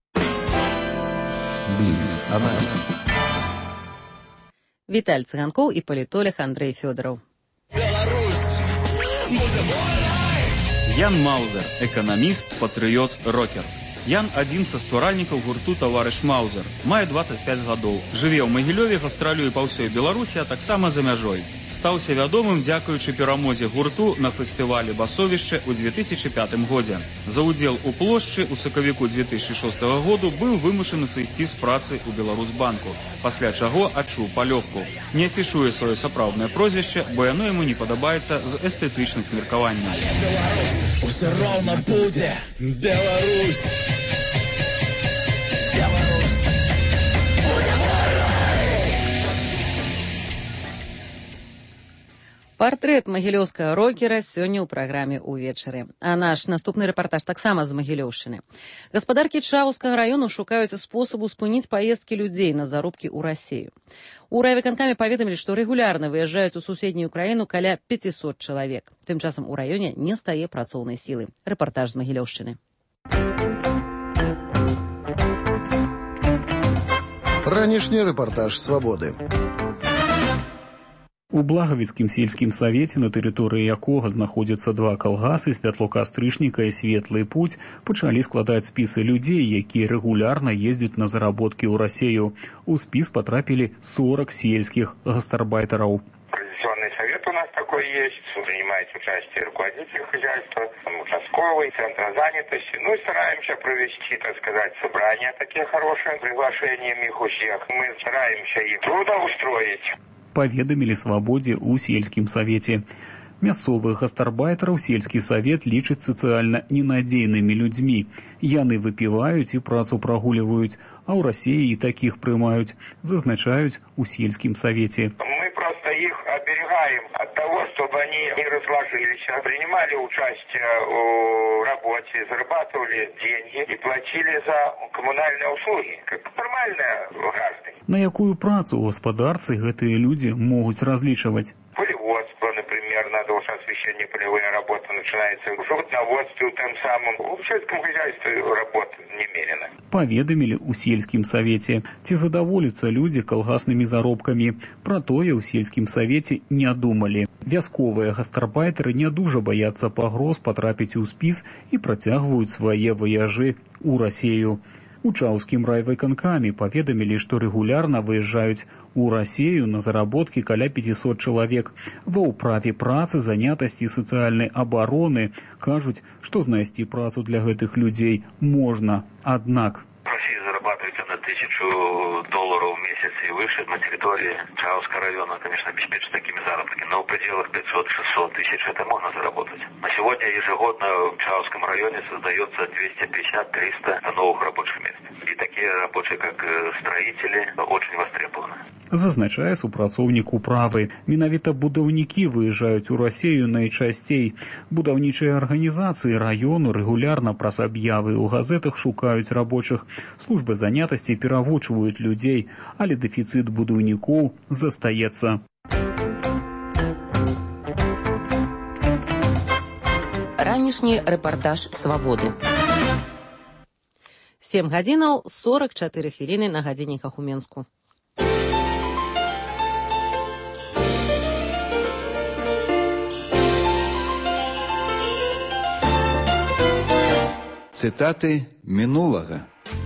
Віталь Цыганкоў і палітолог Андрэй Фёдараў. Беларусь будзе вольнай! Ян Маузер, эканаміст, патрыёт, рокер. Ян адзін са стваральнікаў гурту «Таварыш Маузер». Мае дваццаць пяць гадоў. Жыве ў Магілёве, гастралюе па ўсёй Беларусі, а таксама за мяжой. Стаўся вядомым дзякуючы перамозе гурту на фестывалі «Басовішча» ў две тысячы пятым годзе. За ўдзел у плошчы ў сакавіку две тысячы шостага году быў вымушаны сысці з працы ў Беларусбанку, пасля чаго адчуў палёгку. Не афішуе сваё сапраўднае прозвішча, бо яно яму не падабаецца з эстэтычных меркаванняў. Усё роўна будзе Беларусь! Партрэт магілёўскага рокера сёння ў праграме «Увечары». А наш наступны рэпартаж таксама з Магілёўшчыны. Гаспадаркі Чаўскага раёну шукаюць спосабу спыніць паездкі людзей на заробкі ў Расею. У райвыканкаме паведамілі, што рэгулярна выязджаюць у суседнюю краіну каля пяцісот чалавек. Тым часам у раёне не стае працоўнай сілы. Рэпартаж з Магілёўшчыны. Ранішні рэпартаж «Свабоды». У Благавіцкім сельскім савеце, на тэрыторыі якога знаходзяцца два калгасы, Святло-Кастрычніка і Светлы путь, пачалі складаць спісы людзей, якія рэгулярна ездзяць на заработкі ў Расею. У спіс потрапілі сорок сельских гастарбайтеров. Традиционный совет у нас такой есть, принимает участие руководитель хозяйства, участковый, центр занятости. Ну и стараемся провести, так сказать, собрания такие хорошие, приглашением их у всех. Мы стараемся их трудоустроить. Паведамілі «Свабодзе» ў сельскім савеце. Мясцовых гастарбайтераў сельскі савет лічыць сацыяльна ненадзейнымі людзьмі. Яны выпіваюць і працу прагульваюць, а ў Расеі і такіх прымаюць, зазначаюць у сельскім савеце. Мы просто их оберегаем от того, чтобы они не разложились, принимали участие в работе, зарабатывали деньги и платили за коммунальные услуги, как нормальные граждане. На якую працу ў гаспадарцы гэтыя людзі могуць разлічваць? Полеводство, например, надо уж освещение полевые работы начинается. В животноводстве, тем самым, в сельском хозяйстве работа немерено. Паведамілі ў сельскім савеце. Ці задаволяцца людзі калгаснымі заробкамі? Пра тое ў сельскім савеце не думалі. Вясковыя гастарбайтеры не дужа баяцца пагроз патрапіць у спіс і працягваюць свае ваяжы ў Расею. У Чаўскім райвыканкаме паведамілі, што рэгулярна выязджаюць у Расею на заработкі каля пяцісот чалавек. Ва ўправе працы, занятасці сацыяльнай абароны кажуць, што знайсці працу для гэтых людзей можна. Аднак Россия зарабатывает на тысячу долларов в месяц и выше на территории Чауского района, конечно, обеспечить такими заработками, но в пределах пятьсот-шестьсот тысяч это можно заработать. На сегодня ежегодно в Чауском районе создается двести пятьдесят-триста новых рабочих мест. И такие рабочие, как строители, очень востребованы. Зазначае супрацоўнік управы. Менавіта будаўнікі выязджаюць у Расею найчасцей. Будаўнічыя арганізацыі раёну рэгулярна праз аб'явы ў газетах шукаюць рабочых. Службы занятасці перавучваюць людзей, але дэфіцыт будаўнікоў застаецца. Ранішні рэпартаж «Свабоды». сем гадзінаў сорок чатыры хвіліны на гадзінніках у Менску. Цытаты мінулага.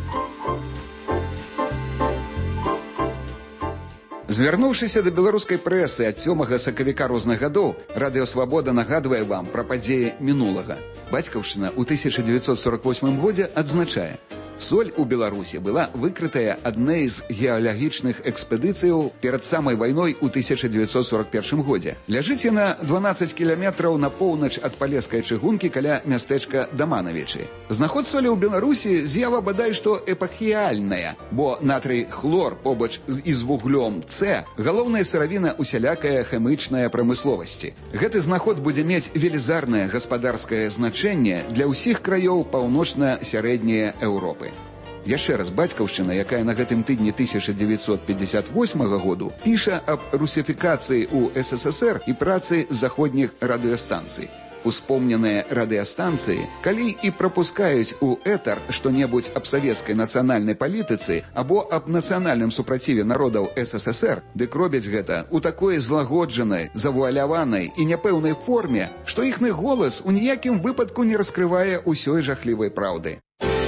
Звярнуўшыся да беларускай прэсы ад сёмага сакавіка розных гадоў, Радыё Свабода нагадвае вам пра падзеі мінулага. Бацькаўшчына ў тысяча дзевяцьсот сорок восьмым годзе адзначае: соль у Беларусі была выкрытая адной з геалагічных экспедыцыяў перад самай вайной у тысяча дзевяцьсот сорок першым годзе. Ляжыць яна дванаццаць кіламетраў на поўнач ад палескай чыгункі каля мястэчка Даманавічы. Знаход солі ў Беларусі з'ява бадай што эпахіяльная, бо натрый хлор побач і з вуглём С галоўная сыравіна усялякая хімічная прамысловасці. Гэты знаход будзе мець велізарнае гаспадарскае значэнне для ўсіх краёў паўночна-сярэдняй Еўропы. Яшчэ раз бацькаўшчына, якая на гэтым тыдні тысяча дзевяцьсот пятьдесят восьмага году піша аб русіфікацыі ў СССР і працы заходніх радыёстанцый. Успомненыя радыёстанцыі, калі і прапускаюць у этар што-небудзь аб савецкай нацыянальнай палітыцы або аб нацыянальным супраціве народаў эс эс эс эр, дык робяць гэта ў такой злагоджанай, завуаляванай і няпэўнай форме, што іхны голас у ніякім выпадку не раскрывае ўсёй жахлівай праўды.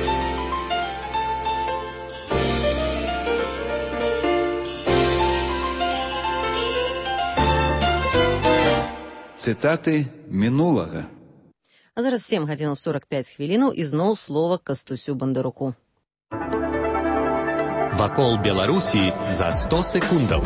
Цытаты мінулага. А зараз сем гадзін сорок пяць хвілінаў і зноў слова Кастусю Бандаруку. Вакол Беларусі за сто секундаў.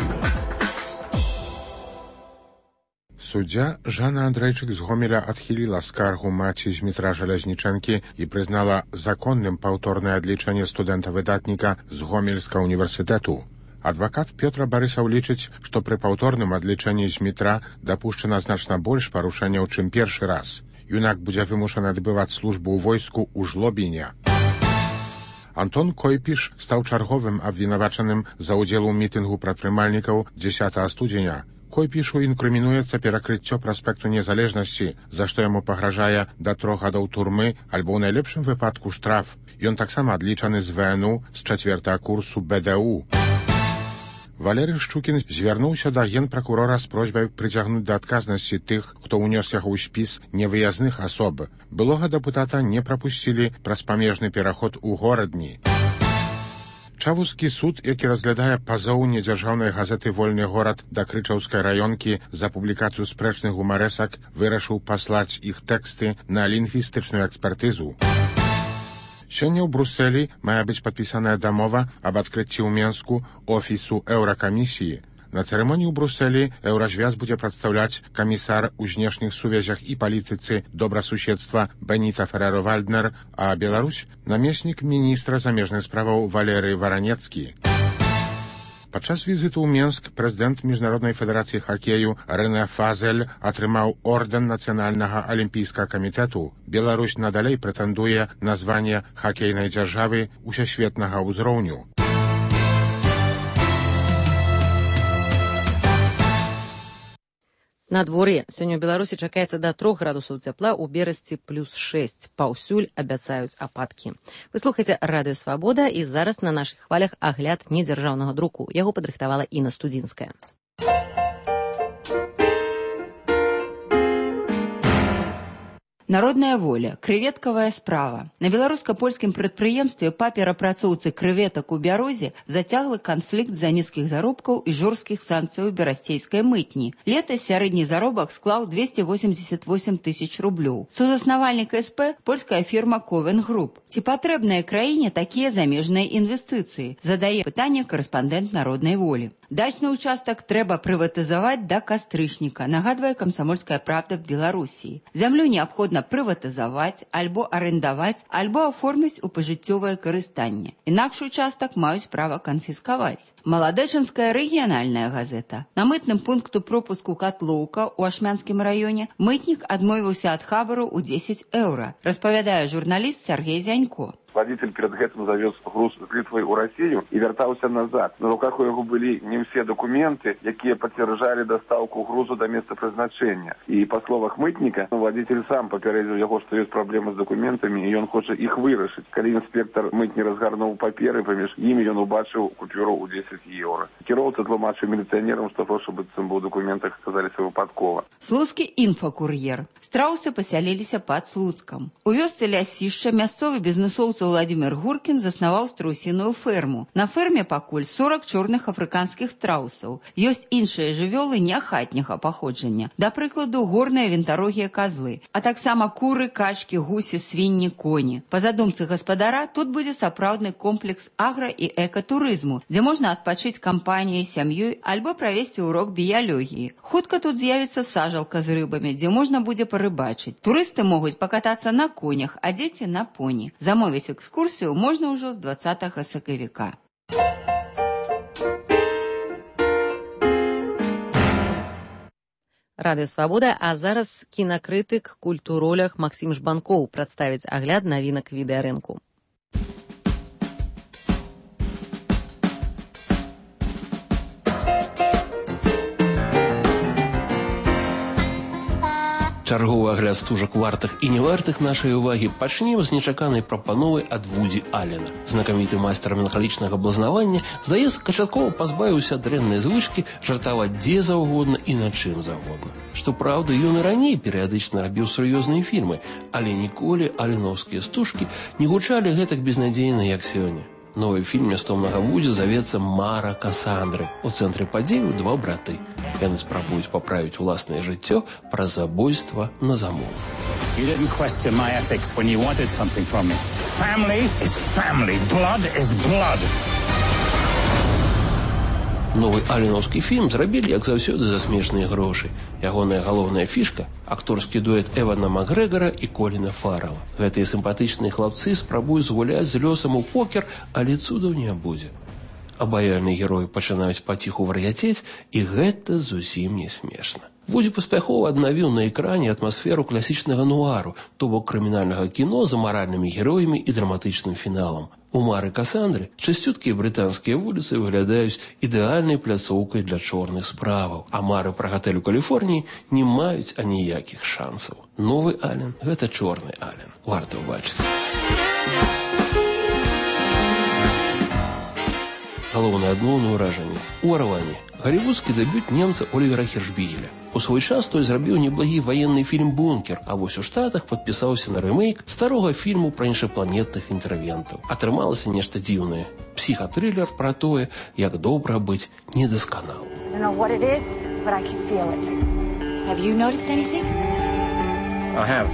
Суддзя Жанна Андрейчык з Гомеля адхіліла скаргу маці Змітра Жалязнічэнкі і прызнала законным паўторнае адлічэнне студэнта-выдатніка з Гомельскага універсітэту. Адвакат Пётра Барысаў лічыць, што пры паўторным адлічэнні Змітра дапушчана значна больш парушэнняў, чым першы раз. Юнак будзе вымушаны адбываць службу ў войску ў Жлобіне. Антон Койпіш стаў чарговым абвінавачаным за ўдзел у мітынгу прадпрымальнікаў дзесятага студзеня. Койпішу інкрымінуецца перакрыццё праспекту Незалежнасці, за што яму пагражае да трох гадоў турмы альбо ў найлепшым выпадку штраф. Ён таксама адлічаны з вэ эн у з чацвёртага курсу бэ дэ у. Валерый Шчукін звярнуўся да генпракурора з просьбай прыцягнуць да адказнасці тых, хто ўнёс яго ў спіс невыязных асоб. Былога дэпутата не прапусцілі праз памежны пераход у горадні. Чавузскі суд, які разглядае пазоў недзяржаўнай газеты «Вольны горад» да крычаўскай раёнкі за публікацыю спрэчных гумарэсак, вырашыў паслаць іх тэксты на лінгвістычную экспертызу. Сёння ў Брусэлі мае быць падпісаная дамова аб адкрыцці ў Менску офісу Еўракамісіі. На цырымоніі ў Брусэлі еўразвяз будзе прадстаўляць камісар у знешніх сувязях і палітыцы добрасуседства Беніта Ферэро-Вальднер, а Беларусь – намеснік міністра замежных справаў Валерый Варанецкі. Падчас візіту ў Менск прэзідэнт Міжнароднай федэрацыі хакею Рэне Фазель атрымаў ордэн Нацыянальнага алімпійскага камітэту. Беларусь надалей прэтэндуе на званне хакейнай дзяржавы усесветнага ўзроўню. Надвор'е. Сёння ў Беларусі чакаецца да трох градусаў цяпла, у Берасці плюс шэсць. Паўсюль абяцаюць ападкі. Вы слухаеце Радыё Свабода, і зараз на нашых хвалях агляд недзяржаўнага друку. Яго падрыхтавала Інна Студзінская. Народная воля. Крыветкавая справа. На беларуска-польскім прадпрыемстве па перапрацоўцы крыветак у Бярозе зацяглы канфлікт з-за нізкіх заробкаў і жорсткіх санкцыяў берасцейскай мытні. Летась сярэдні заробак склаў двести восемьдесят восемь тысяч рублёў. Сузаснавальнік эс пэ – польская фірма Ковен Груп. Ці патрэбныя краіне такія замежныя інвестыцыі? Задае пытанне карэспандэнт Народнай волі. Дачны участак трэба прыватызаваць да кастрычніка, нагадвае Камсамольская правда в Беларусі. Зямлю неабходна прыватызаваць, альбо арендаваць, альбо аформіць у пажыццёвае карыстанне. Інакш участак маюць права канфіскаваць. Маладэчынская рэгіянальная газета. На мытным пункту пропуску Катлоўка ў Ашмянскім раёне мытнік адмовіўся ад хабару ў дзесяць еўра, распавядае журналіст Сергей Зянько. Водитель перед гэтым завез груз з Літвы ў Расію і вяртаўся назад. На руках у яго былі не ўсе документы, якія пацвярджалі дастаўку грузу да месца прызначэння. І па словах мытніка, водитель сам папярэдзіў яго, што ёсць праблемы з документамі, і ён хоча іх вырашыць. Калі інспектор мытні разгарнуў паперы, паміж імі ён убачыў купюру ў дзесяць еўра. Кіроўца тлумачыў міліцыянерам, што грошы быццам бы ў документах аказаліся выпадкова. Слуцкі інфакур'ер. Страусы пасяліліся пад Слуцкам. У вёсцы Лясішча мясцовы бізнесоўцы Владимир Гуркін заснаваў страусіную ферму. На ферме пакуль сорок чорных афрыканскіх страусаў. Ёсць іншыя жывёлы няхатняга паходжання. Да прыкладу, горныя вінтарогія казлы, а таксама куры, качкі, гусі, свінні, коні. Па задумцы гаспадара, тут будзе сапраўдны комплекс агра- і экатурызму, дзе можна адпачыць кампаніяй, сям'ёй альбо правесці урок біялогіі. Хутка тут з'явіцца сажалка з рыбамі, дзе можна будзе парыбачыць. Турысты могуць пакатацца на конях, а дзеці на поні. Замовіць экскурсію можна ўжо з двадцатага сакавіка. Радыё Свабода, а зараз кінакрытык, культуролог Максім Жбанкоў прадставіць агляд навінак відэарынку. Чарговы агляд стужак вартых і невартых нашай увагі пачнем з нечаканай прапановы ад Вуді Аллена. Знакаміты майстар меланхалічнага блазнавання, здаецца, канчаткова пазбавіўся ад дрэннай звычкі жартаваць дзе заўгодна і на чым заўгодна. Што праўда, ён і раней перыядычна рабіў сур'ёзныя фільмы, але ніколі алленаўскія стужкі не гучалі гэтак безнадзейна, як сёння. Новый фильм мястомнага Вудзі завецца «Мара Кассандры». У цэнтры падзею два браты. Яны спрабуюць паправіць уласнае жыццё праз забойства на замову. You didn't question my ethics when you wanted something from me. Family is family. Blood is blood. Новый алленаўскі фільм зрабілі, як заўсёды, за смешныя грошы. Ягоная галоўная фішка – акторскі дуэт Эвана Макгрэгара і Коліна Фаррела. Гэтыя сімпатычныя хлапцы спрабуюць згуляць з лёсам у покер, але цудаў не будзе. Абаяльныя героі пачынаюць паціху вар'яцець, і гэта зусім не смешна. Вуді паспяхова аднавіў на экране атмасферу класічнага нуару, то бок крымінальнага кіно з амаральнымі героямі і драматычным фіналам. У «Мары Кассандры» часцюткія брытанскія вуліцы выглядаюць ідэальнай пляцоўкай для чорных справаў, а мары пра гатэль у Каліфорніі не маюць аніякіх шансаў. Новы Аллен – гэта чорны Аллен. Варта ўбачыць. Галоўнае адмоўнае ўражанне – «Уварванне». Галівудскі дэбют немца Олівера Хершбігеля. У свой час той зрабіў неблагі ваенны фільм «Бункер», а вось у Штатах падпісаўся на рэмейк старога фільму пра іншапланетных інтэрвентаў. Атрымалася нешта дзіўнае. Псіхатрылер пра тое, як добра быць недасканалым. I don't know what it is, but I can feel it. Have you noticed anything? I have.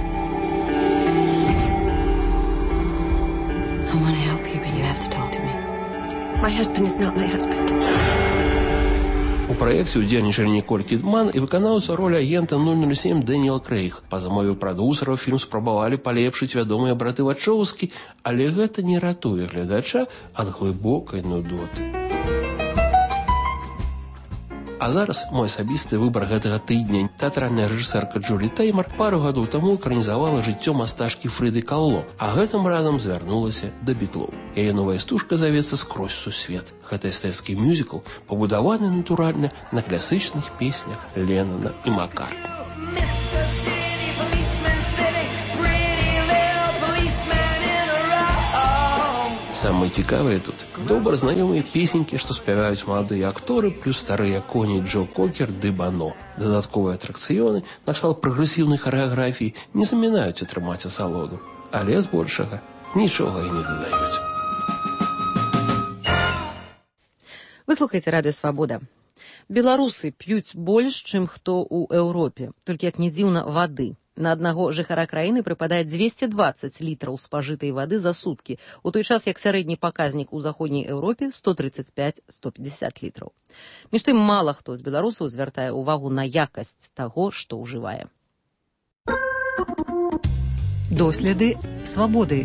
I want to help you, but you have to talk to me. My husband is not my husband. У праекце ўдзельнічалі Ніколь Кідман і выканаўца ролі агента нуль нуль сем Дэніел Крэйг. Па замове прадюсараў фільм спрабавалі палепшыць вядомыя браты Вачоўскі, але гэта не ратуе гледача ад глыбокай нудоты. А зараз мой асабісты выбар гэтага тыдня. Тэатральная рэжысэрка Джулі Тэймар пару гадоў таму экранізавала жыццё мастачкі Фрыды Калло, а гэтым разам звярнулася да бітлоў. Яе новая стужка завецца «Скрозь сусвет». Гэта эстэцкі мюзікл, пабудаваны, натуральна, на класічных песнях Леннона і Маккартні. Самае цікавае тут – добра знаёмыя песенькі, што спяваюць маладыя акторы, плюс старыя коні Джо Кокер ды Бано. Дадатковыя атракцыёны, накшталт прагрэсіўнай харэаграфіі, не замінаюць атрымаць асалоду. Але збольшага нічога і не дадаюць. Вы слухаеце радыё «Свабода». Беларусы п'юць больш, чым хто ў Еўропе, толькі, як не дзіўна, вады. На аднаго жыхара краіны прыпадае дзвесце дваццаць літраў спажытай вады за суткі, у той час як сярэдні паказнік у заходняй Еўропе сто тридцать пять - сто пятьдесят літраў. Між тым, мала хто з беларусаў звяртае ўвагу на якасць таго, што ўжывае. Доследы свабоды.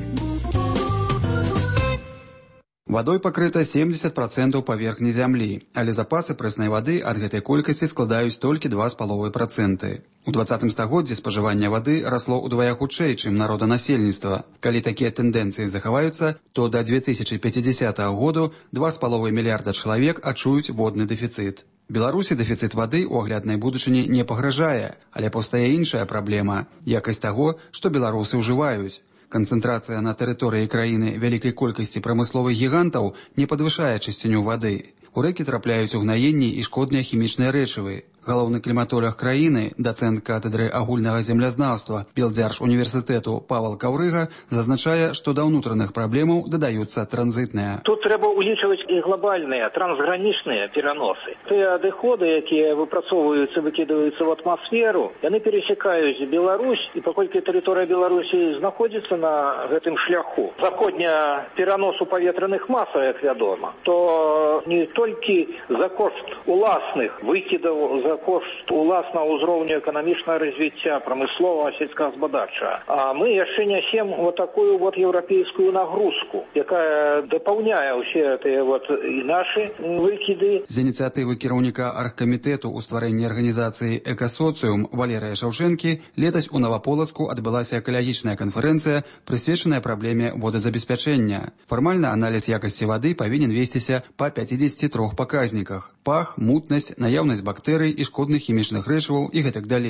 Вадой пакрыта семьдесят процентаў паверхні зямлі, але запасы прэснай вады ад гэтай колькасці складаюць толькі два з паловай працэнты. У двадцатым стагоддзі спажыванне вады расло ўдвая хутчэй, чым народанасельніцтва. Калі такія тэндэнцыі захаваюцца, то да две тысячи пятидесятого году два з паловай мільярда чалавек адчуюць водны дэфіцыт. Беларусі дэфіцыт вады ў агляднай будучыні не пагражае, але паўстае іншая праблема – якасць таго, што беларусы ўжываюць. Канцэнтрацыя на тэрыторыі краіны вялікай колькасці прамысловых гігантаў не падвышае чысціню вады. У рэкі трапляюць угнаенні і шкодныя хімічныя рэчывы. Галоўны кліматолог краіны, дацэнт катедры агульнага землязнаўства Белдзяржуніверсітэту Павел Каўрыга зазначае, што да ўнутраных праблемаў дадаюцца транзітныя. Тут трэба ўлічваць і глобальныя, трансгранічныя пераносы. Тыя адыходы, якія выпрацоўваюцца, выкідваюцца в атмасферу, яны пересекаюць Беларусь, і паколькі тэрыторыя Беларусі знаходзіцца на гэтым шляху заходня пераносу паветраных масаў, як вядома, то не толькі за кошт уласных выкідаў, за кошт уласнага ўзроўню эканамічнага развіцця прамысловага сельскагаспадарчага. А мы яшчэ нясем вот такую вот еўрапейскую нагрузку, якая дапаўняе ўсе тыя вот і нашы выкіды. З ініцыятывы кіраўніка аргкамітэту ў стварэнні арганізацыі «Экасоцыум» Валерыя Шаўчэнкі летась у Наваполацку адбылася экалагічная канферэнцыя, прысвечаная праблеме водазабеспячэння. Фармальна аналіз якасці вады павінен весціся па пятидесяти трох паказніках: пах, мутнасць, наяўнасць бактэрый і шкодных хімічных рэчываў і гэтак далей.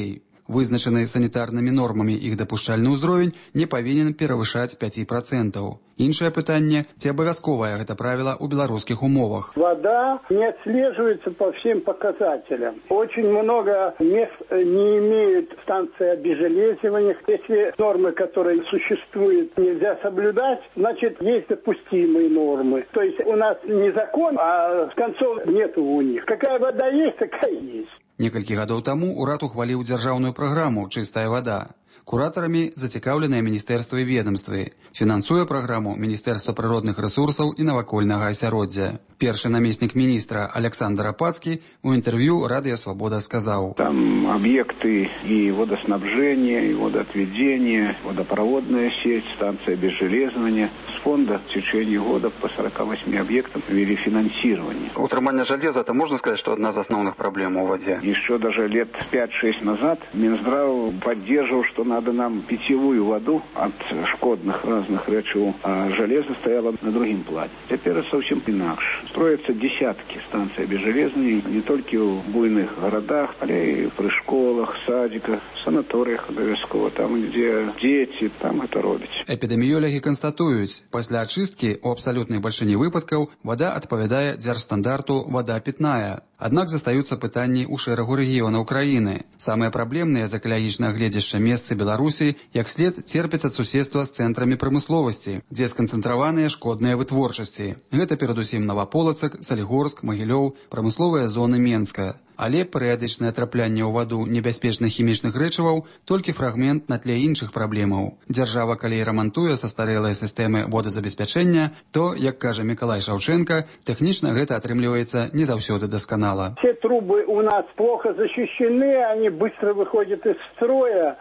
вызначаны санітарнымі нормамі іх дапушчальны ўзровень не павінен перавышаць пяць процентаў. Іншае пытанне, ці абавязковае гэта правіла ў беларускіх умовах. Вода не отслеживается по всем показателям. Очень много мест не имеют станции обезжелезивания. Если нормы, которые существуют, нельзя соблюдать, значит, есть допустимые нормы. То есть у нас не закон, а концов нету у них. Какая вода есть, такая есть. Некалькі гадоў таму ўрад ухваліў дзяржаўную праграму «Чыстая вода». Куратарамі зацікаўленыя міністэрствы і ведомствы. Фінансуе праграму Міністэрства прыродных рэсурсаў і навакольнага асяроддзя. Першы намеснік міністра Александр Апацкі у інтэрв'ю «Радыё Свабода» сказаў: «Там объекты и водоснабжения, и водоотведения, водопроводная сеть, станция обезжелезывания. С фонда в течение года по сорока восьми объектам ввели финансирование». Утрамбование железа, это можно сказать, что одна из основных проблем у воде? Еще даже лет пять-шесть назад Минздрав поддерживал, что надо нам питьевую воду от шкодных разных речевых, а железо стояло на другим плане. Теперь это совсем иначе. Строятся десятки станций обезжелезывания не только в буйных городах, но и при школах, садиках, санаториях обовязково, там, где дети, там это робится. Эпидемиологи констатуют, после очистки у абсолютной большине выпадков вода отповедает дзяржстандарту «вода питная». Аднак застаюцца пытанні ў шэрагу рэгіёнаў краіны. Самыя праблемныя з экалагічнага гледзяшча месцы Беларусі як след церпяць ад суседства з цэнтрамі прамысловасці, дзе сканцэнтраваныя шкодныя вытворчасці. Гэта перадусім Новаполацак, Салігорск, Магілёў, прамысловыя зоны Менска. Але перыядычнае траплянне ў ваду небяспечных хімічных рэчываў толькі фрагмент на тле іншых праблемаў. Дзяржава, калі рамантуе састарэлыя сістэмы водазабеспячэння, то, як кажа Мікалай Шаўчэнка, тэхнічна гэта атрымліваецца не заўсёды дасканала. Все трубы у нас плохо защищены, они быстро выходят из строя.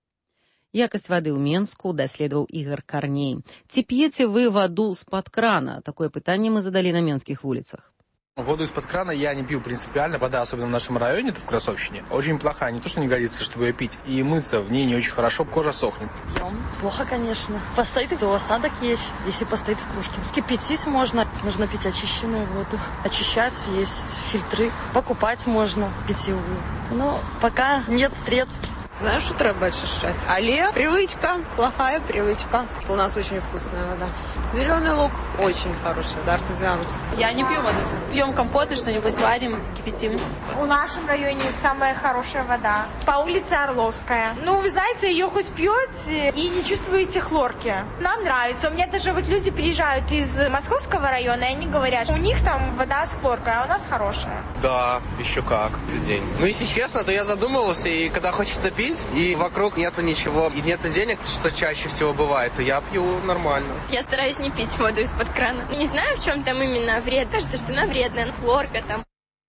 Якасць вады ў Менску даследаваў Ігор Карней. Ці п'еце вы ваду з-пад крана? Такое пытанне мы задалі на менскіх вуліцах. Воду из-под крана я не пью принципиально. Вода, особенно в нашем районе, это в Красовщине, очень плохая. Не то, что не годится, чтобы ее пить. И мыться в ней не очень хорошо, кожа сохнет. Пьем. Плохо, конечно. Постоит, то осадок есть, если постоит в кружке. Кипятить можно. Нужно пить очищенную воду. Очищать, есть фильтры. Покупать можно питьевую. Но пока нет средств. Знаешь, что треба очищать? Але привычка, плохая привычка. У нас очень вкусная вода. Зеленый лук очень хороший, да, артезианский. Я не пью воду. Пьем компоты, что-нибудь варим, кипятим. В нашем районе самая хорошая вода. По улице Орловская. Ну, вы знаете, ее хоть пьете и не чувствуете хлорки. Нам нравится. У меня даже вот люди приезжают из Московского района, и они говорят, у них там вода с хлоркой, а у нас хорошая. Да, еще как. День. Ну, если честно, то я задумывался, и когда хочется пить, и вокруг нету ничего, и нету денег, что чаще всего бывает, то я пью нормально. Я стараюсь не пить воду из-под крана. Не знаю, в чем там именно вред. Кажется, что она вредная, хлорка там.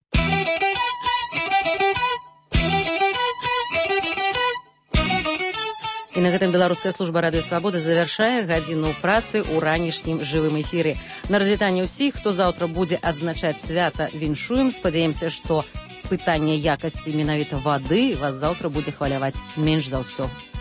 І на гэтым беларуская служба радыё Свабода завяршае гадзіну працы ў ранішнім жывым эфіры. На развітанне ўсіх, хто заўтра будзе адзначаць свята, віншуем. Спадзяемся, што пытанне якасці менавіта вады вас заўтра будзе хваляваць менш за ўсё.